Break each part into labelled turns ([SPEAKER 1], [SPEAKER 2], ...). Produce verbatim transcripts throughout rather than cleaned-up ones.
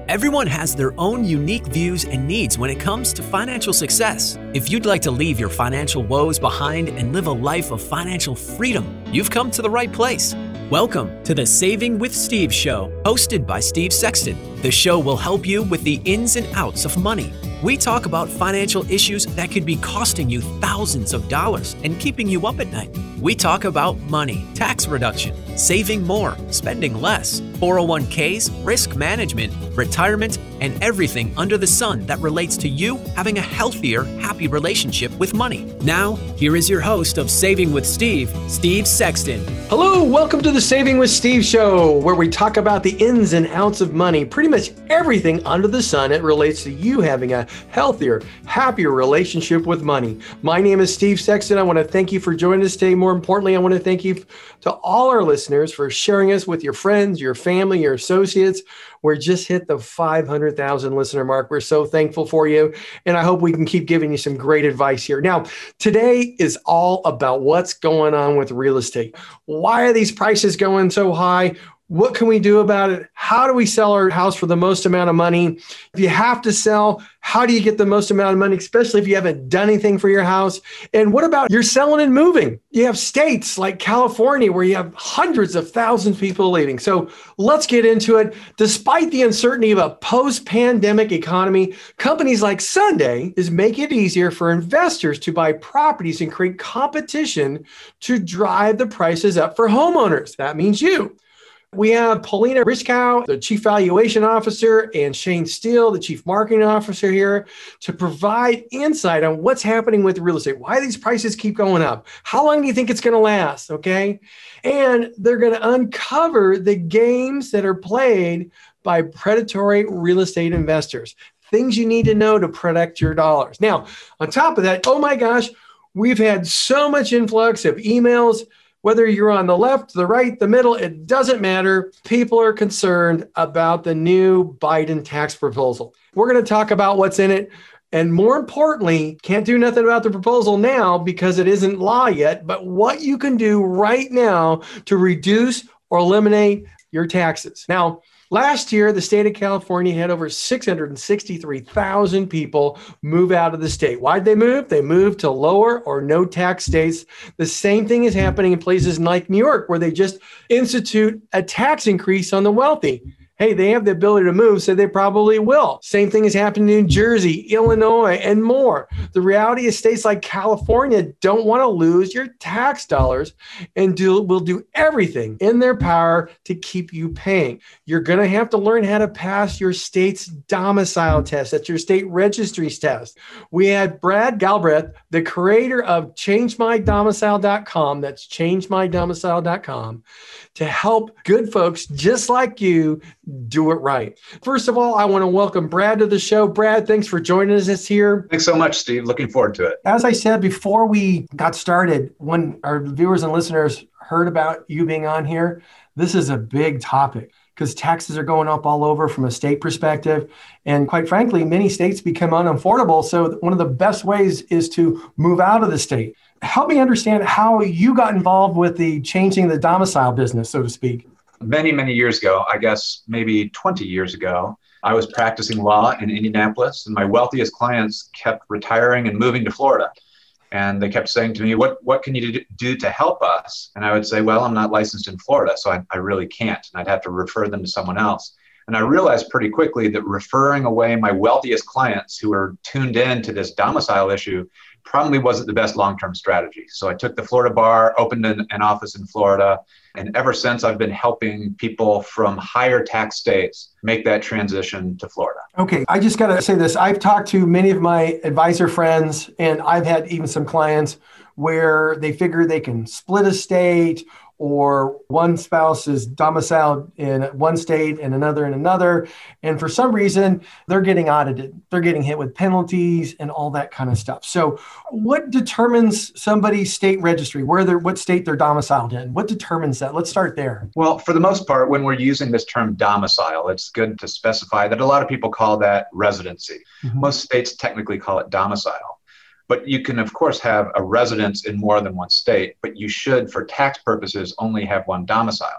[SPEAKER 1] Everyone has their own unique views and needs when it comes to financial success. If you'd like to leave your financial woes behind and live a life of financial freedom, you've come to the right place. Welcome to the Saving with Steve show, hosted by Steve Sexton. The show will help you with the ins and outs of money. We talk about financial issues that could be costing you thousands of dollars and keeping you up at night. We talk about money, tax reduction, saving more, spending less, four oh one k's, risk management, retirement, and everything under the sun that relates to you having a healthier, happy relationship with money. Now, here is your host of Saving with Steve, Steve Sexton.
[SPEAKER 2] Hello, welcome to the Saving with Steve show, where we talk about the ins and outs of money, pretty much everything under the sun that relates to you having a healthier, happier relationship with money. My name is Steve Sexton. I want to thank you for joining us today. More importantly, I want to thank you to all our listeners for sharing us with your friends, your family, your associates. We're just hit the five hundred thousand listener mark. We're so thankful for you. And I hope we can keep giving you some great advice here. Now, today is all about what's going on with real estate. Why are these prices going so high? What can we do about it? How do we sell our house for the most amount of money? If you have to sell, how do you get the most amount of money, especially if you haven't done anything for your house? And what about you're selling and moving? You have states like California where you have hundreds of thousands of people leaving. So let's get into it. Despite the uncertainty of a post-pandemic economy, companies like Sunday is making it easier for investors to buy properties and create competition to drive the prices up for homeowners. That means you. We have Paulina Rischkow, the Chief Valuation Officer, and Shane Steele, the Chief Marketing Officer here, to provide insight on what's happening with real estate, why these prices keep going up, how long do you think it's going to last, okay? And they're going to uncover the games that are played by predatory real estate investors, things you need to know to protect your dollars. Now, on top of that, oh my gosh, we've had so much influx of emails. Whether you're on the left, the right, the middle, it doesn't matter. People are concerned about the new Biden tax proposal. We're going to talk about what's in it. And more importantly, can't do nothing about the proposal now because it isn't law yet, but what you can do right now to reduce or eliminate your taxes. Now, last year, the state of California had over six hundred sixty-three thousand people move out of the state. Why'd they move? They moved to lower or no tax states. The same thing is happening in places like New York, where they just institute a tax increase on the wealthy. Hey, they have the ability to move, so they probably will. Same thing is happening in New Jersey, Illinois, and more. The reality is states like California don't want to lose your tax dollars and do, will do everything in their power to keep you paying. You're going to have to learn how to pass your state's domicile test. That's your state registry's test. We had Brad Galbraith, the creator of change my domicile dot com, that's change my domicile dot com, to help good folks just like you do it right. First of all, I want to welcome Brad to the show. Brad, thanks for joining us here.
[SPEAKER 3] Thanks so much, Steve. Looking forward to it.
[SPEAKER 2] As I said before we got started, when our viewers and listeners heard about you being on here, this is a big topic because taxes are going up all over from a state perspective. And quite frankly, many states become unaffordable. So one of the best ways is to move out of the state. Help me understand how you got involved with the changing the domicile business, so to speak.
[SPEAKER 3] Many, many years ago, I guess maybe twenty years ago, I was practicing law in Indianapolis, and my wealthiest clients kept retiring and moving to Florida. And they kept saying to me, what, what can you do to help us? And I would say, well, I'm not licensed in Florida, so I, I really can't. And I'd have to refer them to someone else. And I realized pretty quickly that referring away my wealthiest clients who were tuned in to this domicile issue probably wasn't the best long-term strategy. So I took the Florida bar, opened an, an office in Florida, and ever since I've been helping people from higher tax states make that transition to Florida.
[SPEAKER 2] Okay, I just got to say this. I've talked to many of my advisor friends, and I've had even some clients where they figure they can split a state, or one spouse is domiciled in one state and another in another. And for some reason, they're getting audited. They're getting hit with penalties and all that kind of stuff. So what determines somebody's state registry, where they're, what state they're domiciled in? What determines that? Let's start there.
[SPEAKER 3] Well, for the most part, when we're using this term domicile, it's good to specify that a lot of people call that residency. Mm-hmm. Most states technically call it domicile. But you can, of course, have a residence in more than one state, but you should, for tax purposes, only have one domicile.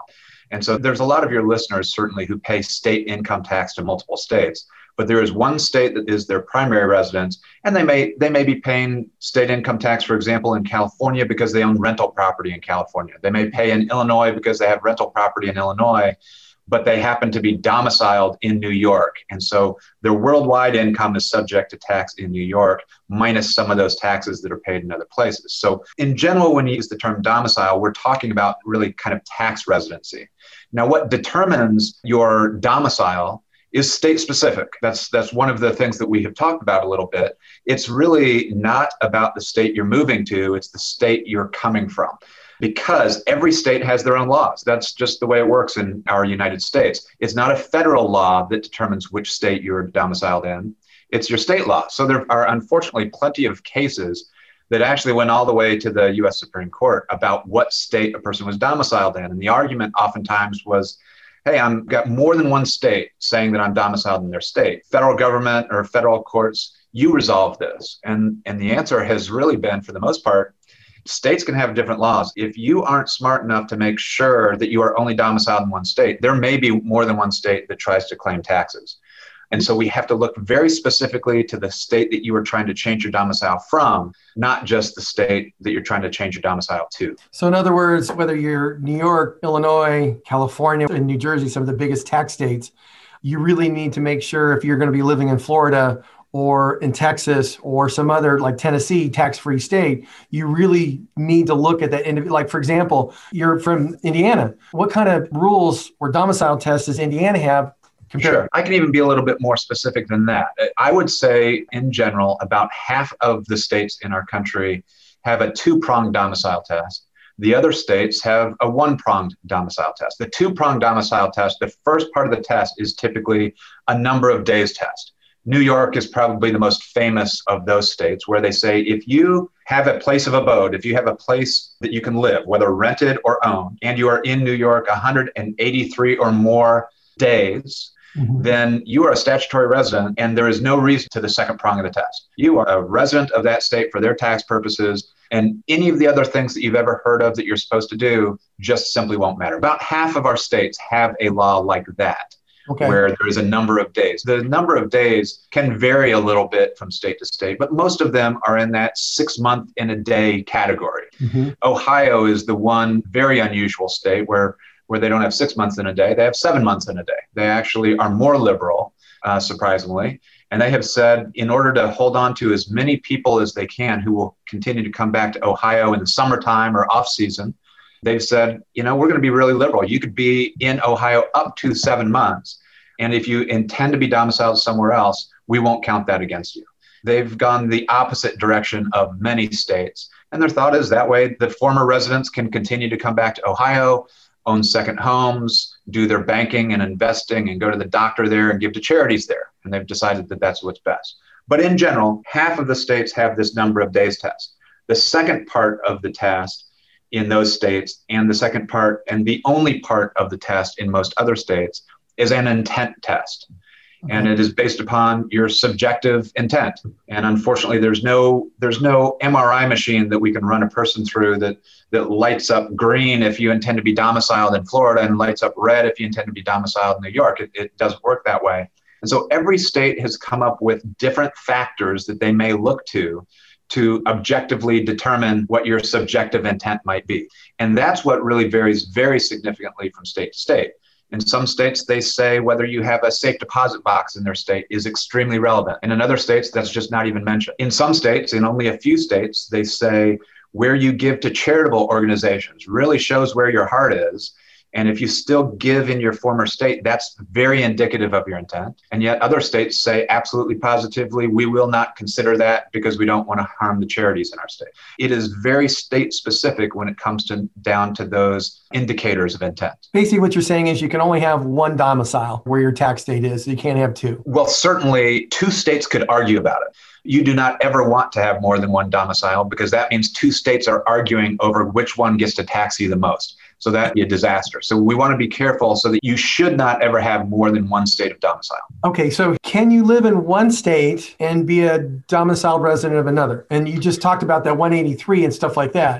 [SPEAKER 3] And so there's a lot of your listeners certainly who pay state income tax to multiple states, but there is one state that is their primary residence, and they may they may be paying state income tax, for example, in California because they own rental property in California. They may pay in Illinois because they have rental property in Illinois, but they happen to be domiciled in New York. And so their worldwide income is subject to tax in New York, minus some of those taxes that are paid in other places. So in general, when you use the term domicile, we're talking about really kind of tax residency. Now, what determines your domicile is state specific. That's that's one of the things that we have talked about a little bit. It's really not about the state you're moving to, it's the state you're coming from. Because every state has their own laws. That's just the way it works in our United States. It's not a federal law that determines which state you're domiciled in. It's your state law. So there are unfortunately plenty of cases that actually went all the way to the U S Supreme Court about what state a person was domiciled in. And the argument oftentimes was, hey, I've got more than one state saying that I'm domiciled in their state. Federal government or federal courts, you resolve this. And, and the answer has really been, for the most part, states can have different laws. If you aren't smart enough to make sure that you are only domiciled in one state, there may be more than one state that tries to claim taxes. And so we have to look very specifically to the state that you are trying to change your domicile from, not just the state that you're trying to change your domicile to.
[SPEAKER 2] So in other words, whether you're New York, Illinois, California, and New Jersey, some of the biggest tax states, you really need to make sure if you're going to be living in Florida or in Texas or some other like Tennessee tax-free state, you really need to look at that. Indiv- like, for example, you're from Indiana. What kind of rules or domicile tests does Indiana have? Compared?
[SPEAKER 3] Sure. I can even be a little bit more specific than that. I would say, in general, about half of the states in our country have a two-pronged domicile test. The other states have a one-pronged domicile test. The two-pronged domicile test, the first part of the test is typically a number of days test. New York is probably the most famous of those states, where they say if you have a place of abode, if you have a place that you can live, whether rented or owned, and you are in New York one hundred eighty-three or more days, mm-hmm. then you are a statutory resident, and there is no reason to the second prong of the test. You are a resident of that state for their tax purposes, and any of the other things that you've ever heard of that you're supposed to do just simply won't matter. About half of our states have a law like that. Okay. Where there is a number of days. The number of days can vary a little bit from state to state, but most of them are in that six month in a day category. Mm-hmm. Ohio is the one very unusual state where, where they don't have six months in a day, they have seven months in a day. They actually are more liberal, uh, surprisingly. And they have said, in order to hold on to as many people as they can who will continue to come back to Ohio in the summertime or off season, they've said, you know, we're going to be really liberal. You could be in Ohio up to seven months. And if you intend to be domiciled somewhere else, we won't count that against you. They've gone the opposite direction of many states. And their thought is that way the former residents can continue to come back to Ohio, own second homes, do their banking and investing, and go to the doctor there and give to charities there. And they've decided that that's what's best. But in general, half of the states have this number of days test. The second part of the test in those states, and the second part, and the only part of the test in most other states, is an intent test. Okay. And it is based upon your subjective intent. And unfortunately, there's no there's no M R I machine that we can run a person through that, that lights up green if you intend to be domiciled in Florida and lights up red if you intend to be domiciled in New York. It, it doesn't work that way. And so every state has come up with different factors that they may look to to objectively determine what your subjective intent might be. And that's what really varies very significantly from state to state. In some states, they say whether you have a safe deposit box in their state is extremely relevant. And in other states, that's just not even mentioned. In some states, in only a few states, they say where you give to charitable organizations really shows where your heart is. And if you still give in your former state, that's very indicative of your intent. And yet other states say absolutely positively, we will not consider that because we don't want to harm the charities in our state. It is very state specific when it comes to down to those indicators of intent.
[SPEAKER 2] Basically, what you're saying is you can only have one domicile where your tax state is. You can't have two.
[SPEAKER 3] Well, certainly two states could argue about it. You do not ever want to have more than one domicile because that means two states are arguing over which one gets to tax you the most. So that'd be a disaster. So we want to be careful so that you should not ever have more than one state of domicile.
[SPEAKER 2] Okay, so can you live in one state and be a domiciled resident of another? And you just talked about that one eighty-three and stuff like that.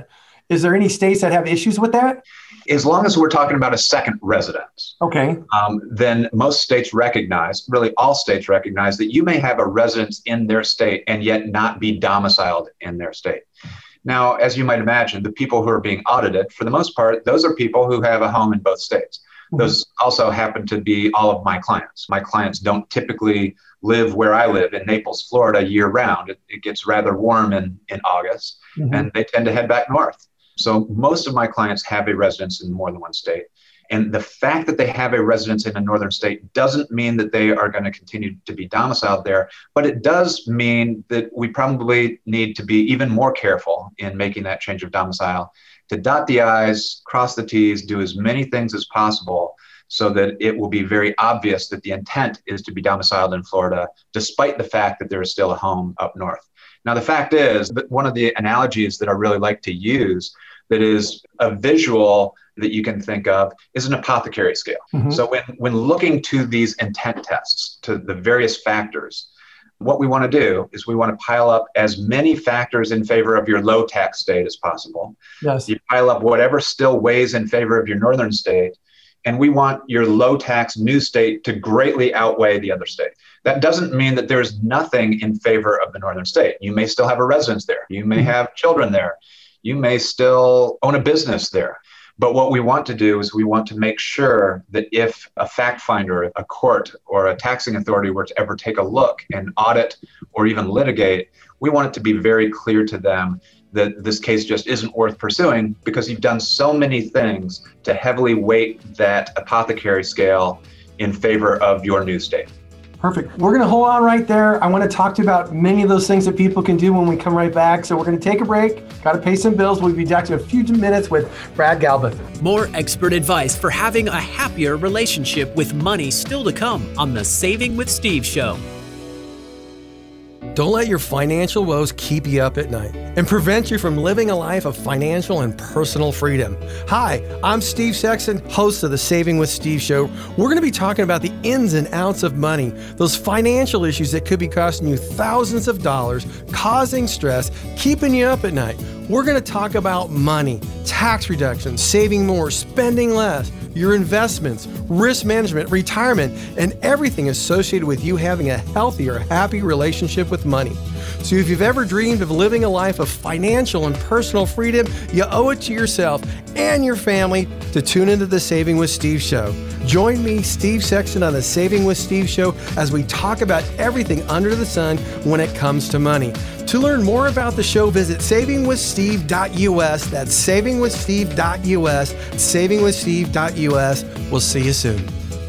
[SPEAKER 2] Is there any states that have issues with that?
[SPEAKER 3] As long as we're talking about a second residence,
[SPEAKER 2] okay,
[SPEAKER 3] um, then most states recognize, really all states recognize, that you may have a residence in their state and yet not be domiciled in their state. Now, as you might imagine, the people who are being audited, for the most part, those are people who have a home in both states. Mm-hmm. Those also happen to be all of my clients. My clients don't typically live where I live in Naples, Florida, year round. It, it gets rather warm in, in August, mm-hmm. and they tend to head back north. So most of my clients have a residence in more than one state. And the fact that they have a residence in a northern state doesn't mean that they are going to continue to be domiciled there, but it does mean that we probably need to be even more careful in making that change of domicile, to dot the I's, cross the T's, do as many things as possible so that it will be very obvious that the intent is to be domiciled in Florida, despite the fact that there is still a home up north. Now, the fact is that one of the analogies that I really like to use that is a visual that you can think of is an apothecary scale. Mm-hmm. So when, when looking to these intent tests, to the various factors, what we want to do is we want to pile up as many factors in favor of your low tax state as possible.
[SPEAKER 2] Yes.
[SPEAKER 3] You pile up whatever still weighs in favor of your northern state, and we want your low tax new state to greatly outweigh the other state. That doesn't mean that there's nothing in favor of the northern state. You may still have a residence there. You may have children there. You may still own a business there. But what we want to do is we want to make sure that if a fact finder, a court, or a taxing authority were to ever take a look and audit or even litigate, we want it to be very clear to them that this case just isn't worth pursuing because you've done so many things to heavily weight that apothecary scale in favor of your new state.
[SPEAKER 2] Perfect. We're going to hold on right there. I want to talk to you about many of those things that people can do when we come right back. So we're going to take a break. Got to pay some bills. We'll be back in a few minutes with Brad Galbeth.
[SPEAKER 1] More expert advice for having a happier relationship with money still to come on the Saving with Steve show.
[SPEAKER 4] Don't let your financial woes keep you up at night and prevent you from living a life of financial and personal freedom. Hi, I'm Steve Sexton, host of the Saving with Steve show. We're going to be talking about the ins and outs of money, those financial issues that could be costing you thousands of dollars, causing stress, keeping you up at night. We're going to talk about money, tax reduction, saving more, spending less, your investments, risk management, retirement, and everything associated with you having a healthier, happy relationship with money. So if you've ever dreamed of living a life of financial and personal freedom, you owe it to yourself and your family to tune into the Saving with Steve show. Join me, Steve Sexton, on the Saving with Steve show as we talk about everything under the sun when it comes to money. To learn more about the show, visit saving with steve dot u s. That's saving with steve dot u s, saving with steve dot u s. We'll see you soon.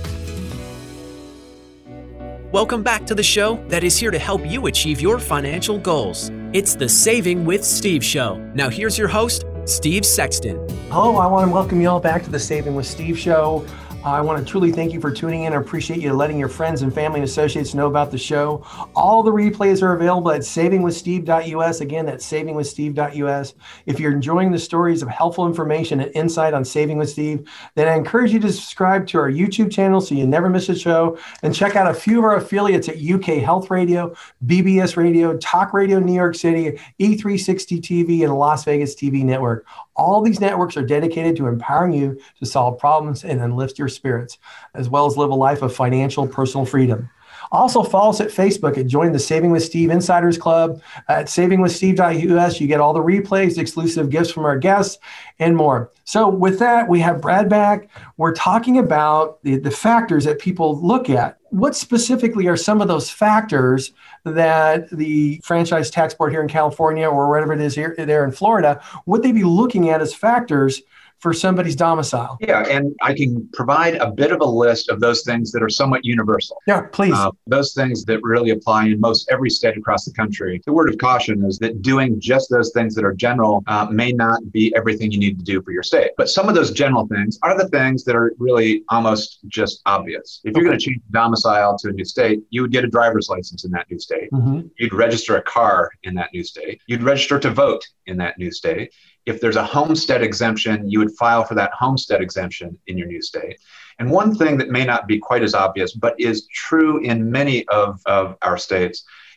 [SPEAKER 1] Welcome back to the show that is here to help you achieve your financial goals. It's the Saving with Steve show. Now here's your host, Steve Sexton.
[SPEAKER 2] Hello, I want to welcome you all back to the Saving with Steve show. I want to truly thank you for tuning in. I appreciate you letting your friends and family and associates know about the show. All the replays are available at saving with steve dot u s. Again, that's saving with steve dot u s. If you're enjoying the stories of helpful information and insight on Saving with Steve, then I encourage you to subscribe to our YouTube channel so you never miss a show, and check out a few of our affiliates at U K Health Radio, B B S Radio, Talk Radio New York City, E three sixty T V, and Las Vegas T V Network. All these networks are dedicated to empowering you to solve problems and enlist your spirits, as well as live a life of financial personal freedom. Also, follow us at Facebook and join the Saving with Steve Insiders Club at saving with steve dot u s. You get all the replays, exclusive gifts from our guests, and more. So with that, we have Brad back. We're talking about the, the factors that people look at. What specifically are some of those factors that the Franchise Tax Board here in California, or wherever it is here there in Florida, would they be looking at as factors for somebody's domicile?
[SPEAKER 3] Yeah, and I can provide a bit of a list of those things that are somewhat universal.
[SPEAKER 2] Yeah, please. Uh,
[SPEAKER 3] those things that really apply in most every state across the country. The word of caution is that doing just those things that are general uh, may not be everything you need to do for your state. But some of those general things are the things that are really almost just obvious. If you're okay. going to change domicile to a new state, you would get a driver's license in that new state. Mm-hmm. You'd register a car in that new state. You'd register to vote in that new state. If there's a homestead exemption, you would file for that homestead exemption in your new state. And one thing that may not be quite as obvious, but is true in many of, of our states,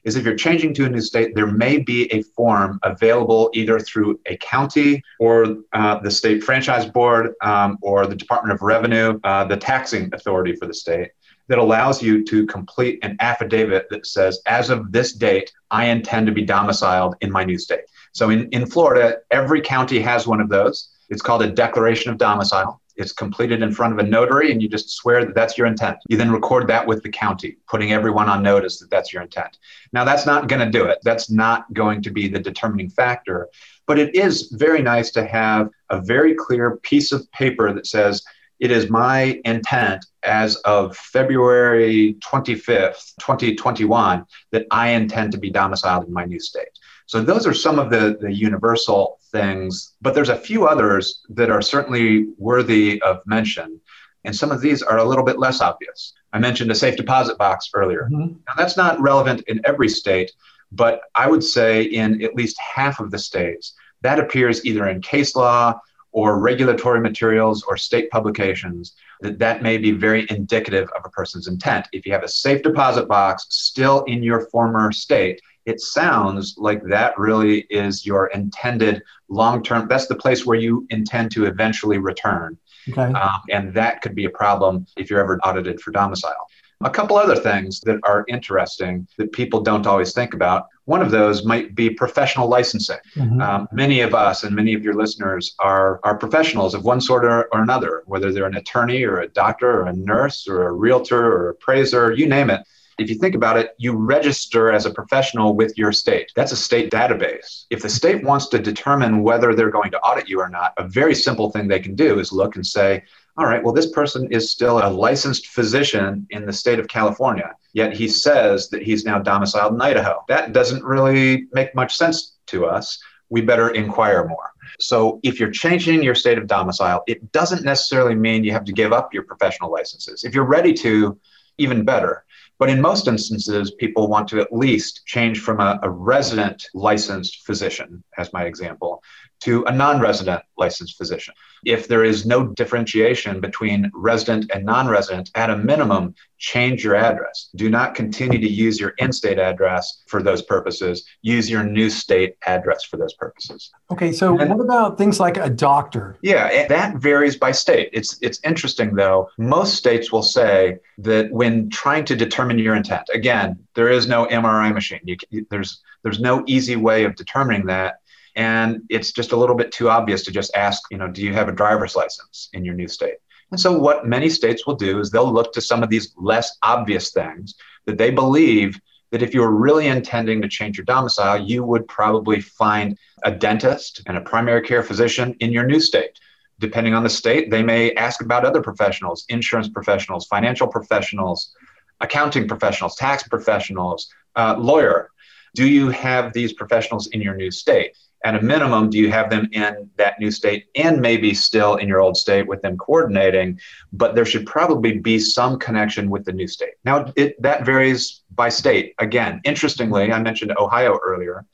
[SPEAKER 3] is if you're changing to a new state, there may be a form available either through a county or uh, the state franchise board um, or the Department of Revenue, uh, the taxing authority for the state, that allows you to complete an affidavit that says, as of this date, I intend to be domiciled in my new state. So in, in Florida, every county has one of those. It's called a declaration of domicile. It's completed in front of a notary, and you just swear that that's your intent. You then record that with the county, putting everyone on notice that that's your intent. Now, that's not going to do it. That's not going to be the determining factor. But it is very nice to have a very clear piece of paper that says, it is my intent as of February twenty-fifth, twenty twenty-one, that I intend to be domiciled in my new state. So those are some of the, the universal things, but there's a few others that are certainly worthy of mention. And some of these are a little bit less obvious. I mentioned a safe deposit box earlier. Mm-hmm. Now, that's not relevant in every state, but I would say in at least half of the states, that appears either in case law or regulatory materials or state publications, that that may be very indicative of a person's intent. If you have a safe deposit box still in your former state, it sounds like that really is your intended long-term, that's the place where you intend to eventually return. Okay. Um, and that could be a problem if you're ever audited for domicile. A couple other things that are interesting that people don't always think about. One of those might be professional licensing. Mm-hmm. Um, many of us and many of your listeners are, are professionals of one sort or, or another, whether they're an attorney or a doctor or a nurse or a realtor or appraiser, you name it. If you think about it, you register as a professional with your state. That's a state database. If the state wants to determine whether they're going to audit you or not, a very simple thing they can do is look and say, all right, well, this person is still a licensed physician in the state of California, yet he says that he's now domiciled in Idaho. That doesn't really make much sense to us. We better inquire more. So if you're changing your state of domicile, it doesn't necessarily mean you have to give up your professional licenses. If you're ready to, even better. But in most instances, people want to at least change from a, a resident licensed physician, as my example, to a non-resident licensed physician. If there is no differentiation between resident and non-resident, at a minimum, change your address. Do not continue to use your in-state address for those purposes. Use your new state address for those purposes.
[SPEAKER 2] Okay, so and, what about things like a doctor?
[SPEAKER 3] Yeah, that varies by state. It's it's interesting, though. Most states will say that when trying to determine your intent, again, there is no M R I machine. You, there's there's no easy way of determining that. And it's just a little bit too obvious to just ask, you know, do you have a driver's license in your new state? And so what many states will do is they'll look to some of these less obvious things that they believe that if you're really intending to change your domicile, you would probably find a dentist and a primary care physician in your new state. Depending on the state, they may ask about other professionals, insurance professionals, financial professionals, accounting professionals, tax professionals, uh, lawyer. Do you have these professionals in your new state? At a minimum, do you have them in that new state and maybe still in your old state with them coordinating? But there should probably be some connection with the new state. Now, it, that varies by state. Again, interestingly, I mentioned Ohio earlier.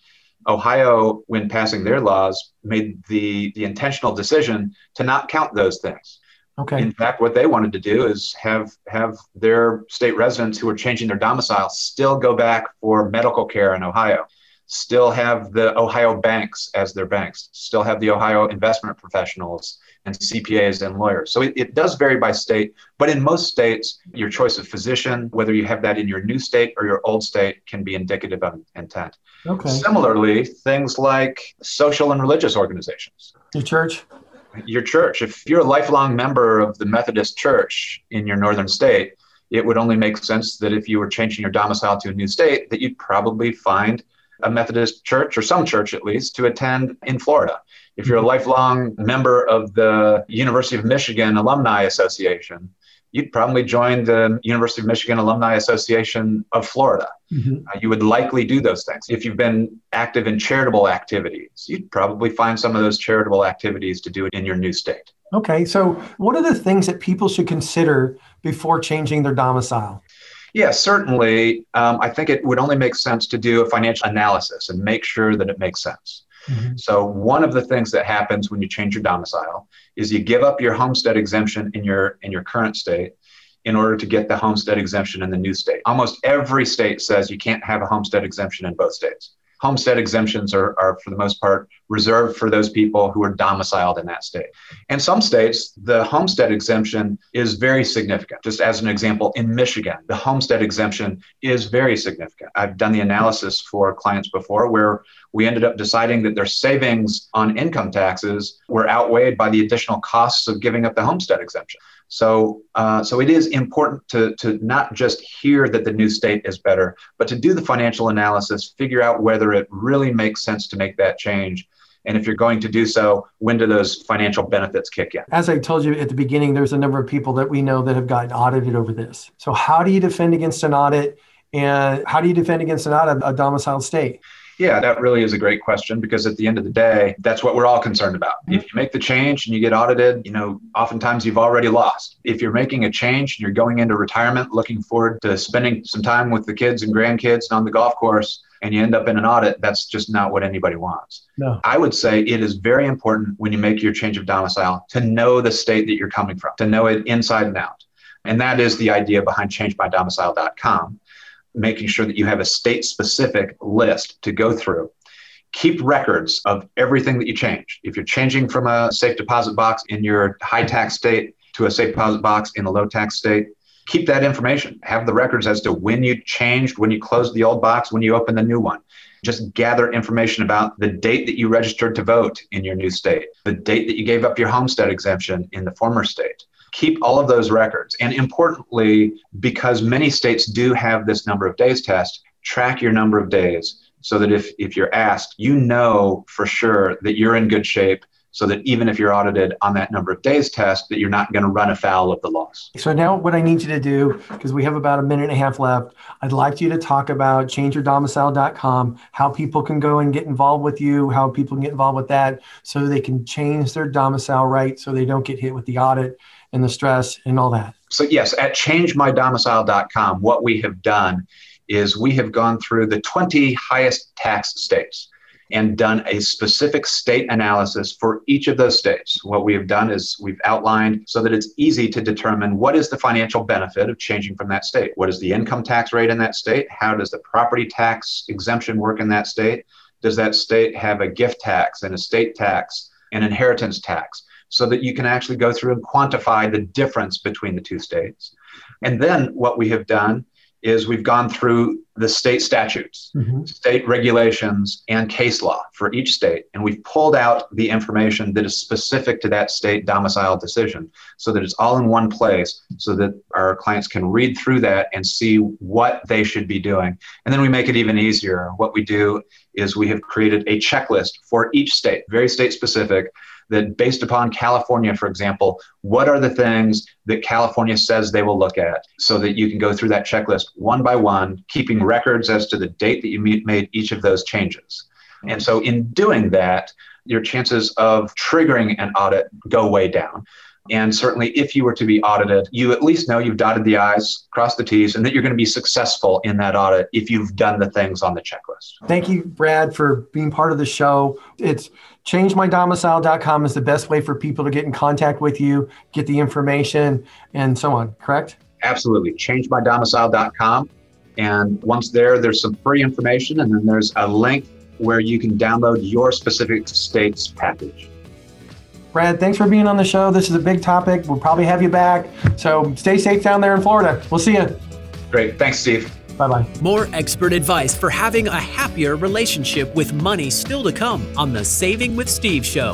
[SPEAKER 3] Ohio, when passing their laws, made the, the intentional decision to not count those things. Okay. In fact, what they wanted to do is have, have their state residents who are changing their domicile still go back for medical care in Ohio. Still have the Ohio banks as their banks, still have the Ohio investment professionals and C P As and lawyers. So it, it does vary by state, but in most states, your choice of physician, whether you have that in your new state or your old state, can be indicative of intent. Okay. Similarly, things like social and religious organizations.
[SPEAKER 2] Your church?
[SPEAKER 3] Your church. If you're a lifelong member of the Methodist Church in your northern state, it would only make sense that if you were changing your domicile to a new state, that you'd probably find a Methodist church, or some church at least, to attend in Florida. If you're a lifelong member of the University of Michigan Alumni Association, you'd probably join the University of Michigan Alumni Association of Florida. Mm-hmm. Uh, you would likely do those things. If you've been active in charitable activities, you'd probably find some of those charitable activities to do it in your new state.
[SPEAKER 2] Okay, so what are the things that people should consider before changing their domicile?
[SPEAKER 3] Yeah, certainly. Um, I think it would only make sense to do a financial analysis and make sure that it makes sense. Mm-hmm. So one of the things that happens when you change your domicile is you give up your homestead exemption in your in your current state, in order to get the homestead exemption in the new state. Almost every state says you can't have a homestead exemption in both states. Homestead exemptions are, are, for the most part, reserved for those people who are domiciled in that state. In some states, the homestead exemption is very significant. Just as an example, in Michigan, the homestead exemption is very significant. I've done the analysis for clients before where we ended up deciding that their savings on income taxes were outweighed by the additional costs of giving up the homestead exemption. So uh, so it is important to, to not just hear that the new state is better, but to do the financial analysis, figure out whether it really makes sense to make that change. And if you're going to do so, when do those financial benefits kick in?
[SPEAKER 2] As I told you at the beginning, there's a number of people that we know that have gotten audited over this. So how do you defend against an audit? And how do you defend against an audit of a domiciled state?
[SPEAKER 3] Yeah, that really is a great question, because at the end of the day, that's what we're all concerned about. Mm-hmm. If you make the change and you get audited, you know, oftentimes you've already lost. If you're making a change and you're going into retirement, looking forward to spending some time with the kids and grandkids and on the golf course, and you end up in an audit, that's just not what anybody wants.
[SPEAKER 2] No.
[SPEAKER 3] I would say it is very important when you make your change of domicile to know the state that you're coming from, to know it inside and out. And that is the idea behind change my domicile dot com. Making sure that you have a state-specific list to go through. Keep records of everything that you change. If you're changing from a safe deposit box in your high-tax state to a safe deposit box in a low-tax state, keep that information. Have the records as to when you changed, when you closed the old box, when you opened the new one. Just gather information about the date that you registered to vote in your new state, the date that you gave up your homestead exemption in the former state. Keep all of those records. And importantly, because many states do have this number of days test, track your number of days so that if, if you're asked, you know for sure that you're in good shape, so that even if you're audited on that number of days test, that you're not going to run afoul of the laws.
[SPEAKER 2] So now what I need you to do, because we have about a minute and a half left, I'd like you to talk about change your domicile dot com, how people can go and get involved with you, how people can get involved with that so they can change their domicile right so they don't get hit with the audit and the stress and all that.
[SPEAKER 3] So yes, at change my domicile dot com, what we have done is we have gone through the twenty highest tax states and done a specific state analysis for each of those states. What we have done is we've outlined so that it's easy to determine what is the financial benefit of changing from that state. What is the income tax rate in that state? How does the property tax exemption work in that state? Does that state have a gift tax, an estate tax, an inheritance tax? So that you can actually go through and quantify the difference between the two states. And then what we have done is we've gone through the state statutes, mm-hmm. state regulations, and case law for each state. And we've pulled out the information that is specific to that state domicile decision so that it's all in one place so that our clients can read through that and see what they should be doing. And then we make it even easier. What we do is we have created a checklist for each state, very state specific, that based upon California, for example, what are the things that California says they will look at so that you can go through that checklist one by one, keeping records as to the date that you made each of those changes. And so in doing that, your chances of triggering an audit go way down. And certainly if you were to be audited, you at least know you've dotted the I's, crossed the T's, and that you're going to be successful in that audit if you've done the things on the checklist.
[SPEAKER 2] Thank you, Brad, for being part of the show. It's change my domicile dot com is the best way for people to get in contact with you, get the information, and so on, correct?
[SPEAKER 3] Absolutely. change my domicile dot com. And once there, there's some free information, and then there's a link where you can download your specific state's package.
[SPEAKER 2] Brad, thanks for being on the show. This is a big topic. We'll probably have you back. So stay safe down there in Florida. We'll see you.
[SPEAKER 3] Great. Thanks, Steve.
[SPEAKER 2] Bye-bye.
[SPEAKER 1] More expert advice for having a happier relationship with money still to come on the Saving with Steve show.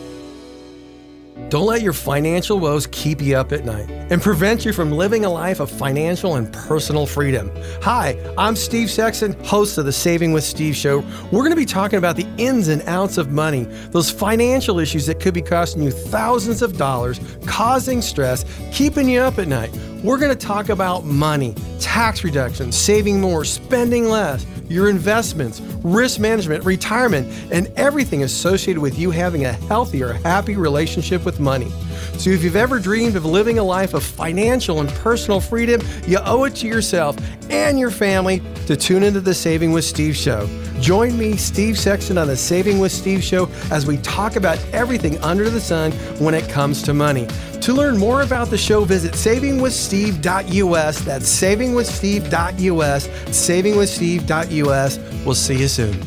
[SPEAKER 4] Don't let your financial woes keep you up at night and prevent you from living a life of financial and personal freedom. Hi, I'm Steve Sexton, host of the Saving with Steve show. We're going to be talking about the ins and outs of money, those financial issues that could be costing you thousands of dollars, causing stress, keeping you up at night. We're going to talk about money, tax reduction, saving more, spending less, your investments, risk management, retirement, and everything associated with you having a healthier, happy relationship with money. So if you've ever dreamed of living a life of financial and personal freedom, you owe it to yourself and your family to tune into the Saving with Steve show. Join me, Steve Sexton, on the Saving with Steve show as we talk about everything under the sun when it comes to money. To learn more about the show, visit saving with steve dot u s. That's saving with steve dot u s. saving with steve dot u s. We'll see you soon.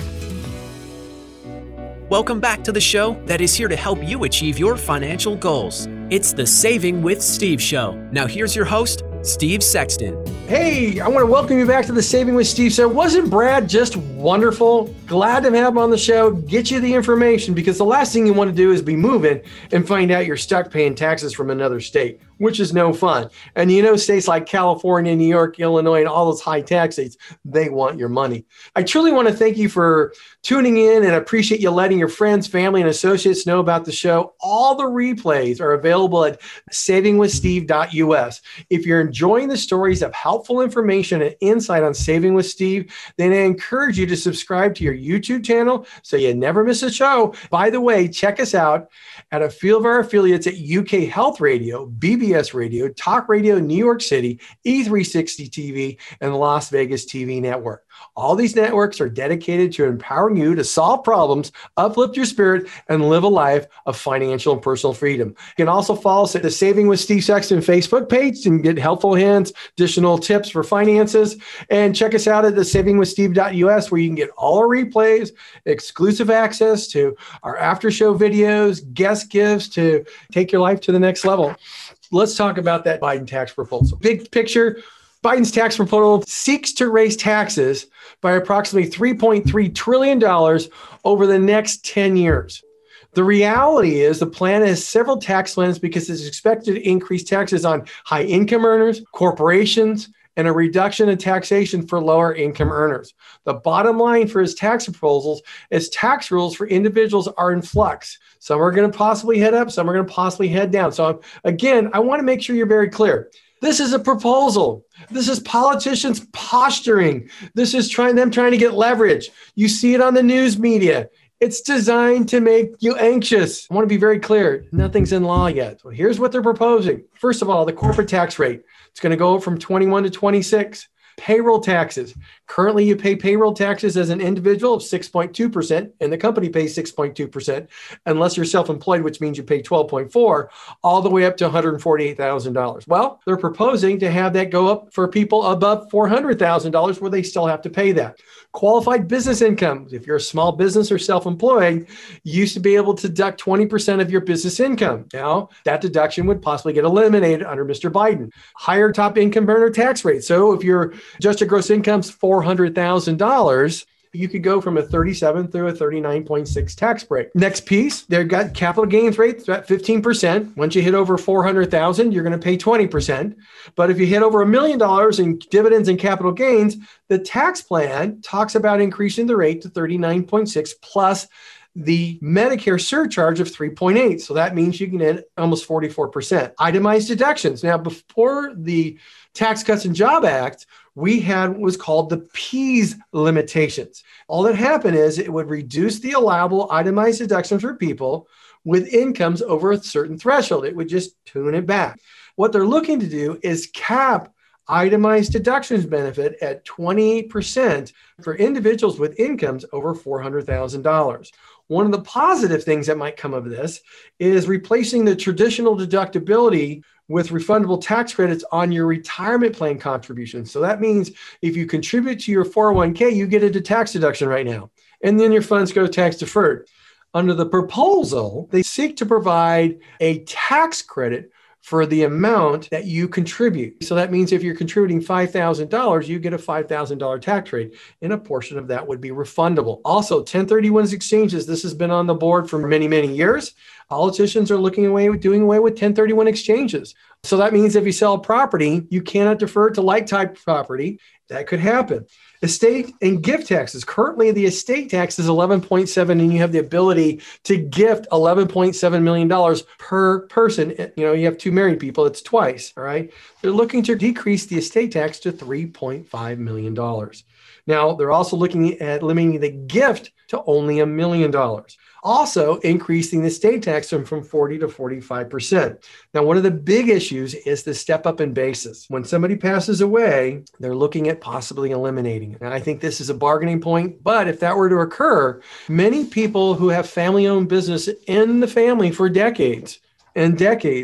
[SPEAKER 1] Welcome back to the show that is here to help you achieve your financial goals. It's the Saving with Steve Show. Now here's your host, Steve Sexton.
[SPEAKER 2] Hey, I want to welcome you back to the Saving with Steve Show. Wasn't Brad just wonderful? Glad to have him on the show, get you the information, because the last thing you want to do is be moving and find out you're stuck paying taxes from another state, which is no fun. And you know, states like California, New York, Illinois, and all those high tax states, they want your money. I truly want to thank you for tuning in and appreciate you letting your friends, family, and associates know about the show. All the replays are available at saving with steve dot u s. If you're enjoying the stories of helpful information and insight on Saving with Steve, then I encourage you to subscribe to your YouTube channel so you never miss a show. By the way, check us out at a few of our affiliates at U K Health Radio, B B S Radio, Talk Radio New York City, E three sixty T V, and the Las Vegas T V network. All these networks are dedicated to empowering you to solve problems, uplift your spirit, and live a life of financial and personal freedom. You can also follow us at the Saving with Steve Sexton Facebook page and get helpful hints, additional tips for finances. And check us out at the saving with steve dot u s, where you can get all our replays, exclusive access to our after show videos, guest gifts to take your life to the next level. Let's talk about that Biden tax proposal. Big picture. Biden's tax proposal seeks to raise taxes by approximately three point three trillion dollars over the next ten years. The reality is the plan has several tax plans because it's expected to increase taxes on high income earners, corporations, and a reduction in taxation for lower income earners. The bottom line for his tax proposals is tax rules for individuals are in flux. Some are going to possibly head up, some are going to possibly head down. So again, I want to make sure you're very clear. This is a proposal. This is politicians posturing. This is trying them trying to get leverage. You see it on the news media. It's designed to make you anxious. I want to be very clear. Nothing's in law yet. So here's what they're proposing. First of all, the corporate tax rate. It's going to go from twenty-one to twenty-six. Payroll taxes. Currently, you pay payroll taxes as an individual of six point two percent, and the company pays six point two percent, unless you're self-employed, which means you pay twelve point four, all the way up to one hundred forty-eight thousand dollars. Well, they're proposing to have that go up for people above four hundred thousand dollars, where they still have to pay that. Qualified business income. If you're a small business or self-employed, you used to be able to deduct twenty percent of your business income. Now, that deduction would possibly get eliminated under Mister Biden. Higher top income earner tax rate. So if your adjusted gross income's four hundred thousand dollars, you could go from a thirty-seven through a thirty-nine point six tax break. Next piece, they've got capital gains rates at fifteen percent. Once you hit over four hundred thousand dollars, you're going to pay twenty percent. But if you hit over a million dollars in dividends and capital gains, the tax plan talks about increasing the rate to thirty-nine point six plus the Medicare surcharge of three point eight. So that means you can hit almost forty-four percent. Itemized deductions. Now, before the Tax Cuts and Jobs Act, we had what was called the P E A S limitations. All that happened is it would reduce the allowable itemized deductions for people with incomes over a certain threshold. It would just tune it back. What they're looking to do is cap itemized deductions benefit at twenty-eight percent for individuals with incomes over four hundred thousand dollars. One of the positive things that might come of this is replacing the traditional deductibility with refundable tax credits on your retirement plan contributions. So that means if you contribute to your four oh one k, you get a tax deduction right now, and then your funds go tax deferred. Under the proposal, they seek to provide a tax credit for the amount that you contribute. So that means if you're contributing five thousand dollars, you get a five thousand dollars tax rate, and a portion of that would be refundable. Also, ten thirty-one exchanges. This has been on the board for many, many years. Politicians are looking away with doing away with ten thirty-one exchanges. So that means if you sell a property, you cannot defer to like type property. That could happen. Estate and gift taxes. Currently, the estate tax is eleven point seven, and you have the ability to gift eleven point seven million dollars per person. You know, you have two married people, it's twice, all right? They're looking to decrease the estate tax to three point five million dollars. Now, they're also looking at limiting the gift to only a million dollars. Also increasing the estate tax from forty to forty-five percent. Now, one of the big issues is the step up in basis. When somebody passes away, they're looking at possibly eliminating it. And I think this is a bargaining point, but if that were to occur, many people who have family-owned business in the family for decades and decades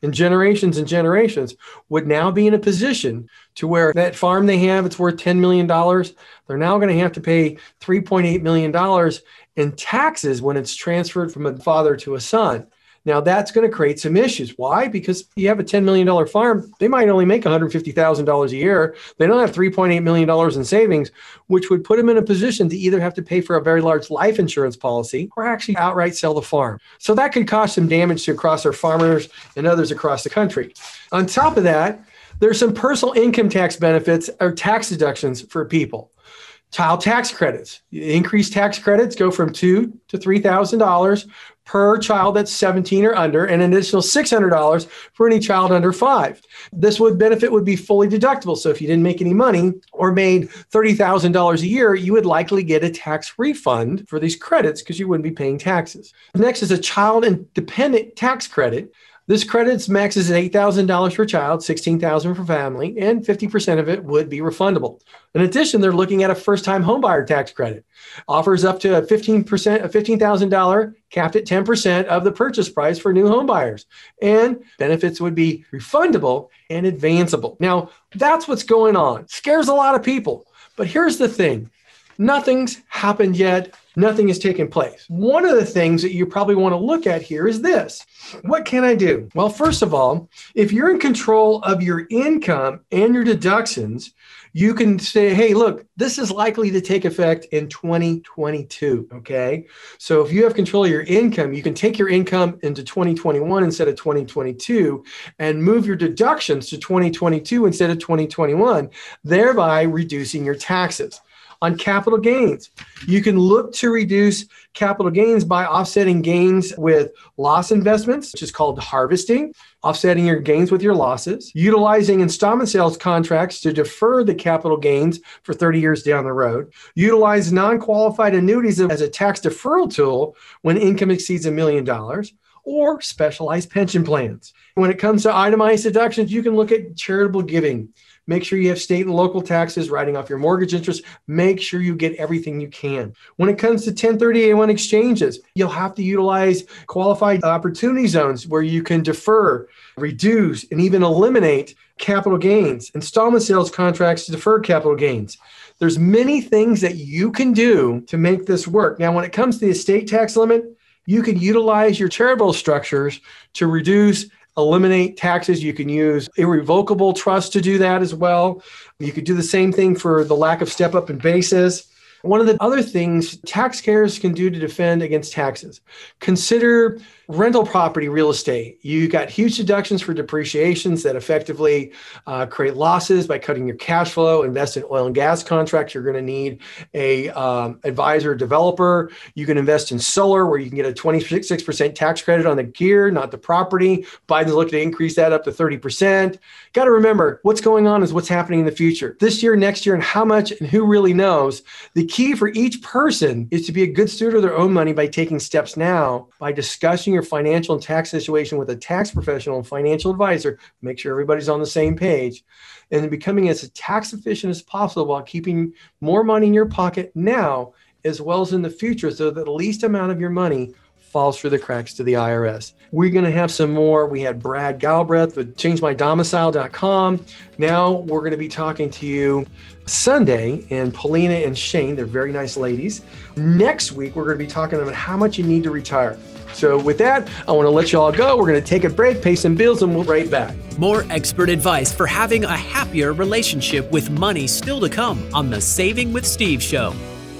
[SPEAKER 2] and generations and generations would now be in a position to where that farm they have, it's worth ten million dollars. They're now going to have to pay three point eight million dollars in taxes when it's transferred from a father to a son. Now, that's going to create some issues. Why? Because you have a ten million dollars farm, they might only make one hundred fifty thousand dollars a year. They don't have three point eight million dollars in savings, which would put them in a position to either have to pay for a very large life insurance policy or actually outright sell the farm. So that could cause some damage to across our farmers and others across the country. On top of that, there's some personal income tax benefits or tax deductions for people. Child tax credits. Increased tax credits go from two thousand to three thousand dollars per child that's seventeen or under, and an additional six hundred dollars for any child under five. This would benefit would be fully deductible. So if you didn't make any money or made thirty thousand dollars a year, you would likely get a tax refund for these credits because you wouldn't be paying taxes. Next is a child and dependent tax credit. This credit maxes at eight thousand dollars per child, sixteen thousand dollars for family, and fifty percent of it would be refundable. In addition, they're looking at a first-time homebuyer tax credit. Offers up to a fifteen percent, a fifteen thousand dollars, capped at ten percent of the purchase price for new home buyers. And benefits would be refundable and advanceable. Now, that's what's going on. Scares a lot of people. But here's the thing. Nothing's happened yet. Nothing has taken place. One of the things that you probably want to look at here is this. What can I do? Well, first of all, if you're in control of your income and your deductions, you can say, hey, look, this is likely to take effect in twenty twenty-two, okay? So if you have control of your income, you can take your income into twenty twenty-one instead of twenty twenty-two and move your deductions to twenty twenty-two instead of twenty twenty-one, thereby reducing your taxes. On capital gains, you can look to reduce capital gains by offsetting gains with loss investments, which is called harvesting, offsetting your gains with your losses, utilizing installment sales contracts to defer the capital gains for thirty years down the road, utilize non-qualified annuities as a tax deferral tool when income exceeds a million dollars, or specialized pension plans. When it comes to itemized deductions, you can look at charitable giving. Make sure you have state and local taxes, writing off your mortgage interest. Make sure you get everything you can. When it comes to ten thirty-one exchanges, you'll have to utilize qualified opportunity zones where you can defer, reduce, and even eliminate capital gains. Installment sales contracts to defer capital gains. There's many things that you can do to make this work. Now, when it comes to the estate tax limit, you can utilize your charitable structures to reduce, eliminate taxes. You can use irrevocable trust to do that as well. You could do the same thing for the lack of step up in basis. One of the other things taxpayers can do to defend against taxes, consider rental property real estate. You got huge deductions for depreciations that effectively uh, create losses by cutting your cash flow. Invest in oil and gas contracts. You're going to need a um, advisor developer. You can invest in solar where you can get a twenty-six percent tax credit on the gear, not the property. Biden's looking to increase that up to thirty percent. Got to remember what's going on is what's happening in the future. This year, next year, and how much and who really knows. The key for each person is to be a good steward of their own money by taking steps now, by discussing your financial and tax situation with a tax professional and financial advisor, make sure everybody's on the same page, and becoming as tax efficient as possible while keeping more money in your pocket now as well as in the future so that the least amount of your money falls through the cracks to the I R S. We're going to have some more. We had Brad Galbraith with change my domicile dot com. Now we're going to be talking to you Sunday, and Paulina and Shane, they're very nice ladies. Next week, we're going to be talking about how much you need to retire. So with that, I want to let you all go. We're going to take a break, pay some bills, and we'll be right back.
[SPEAKER 1] More expert advice for having a happier relationship with money still to come on the Saving with Steve show.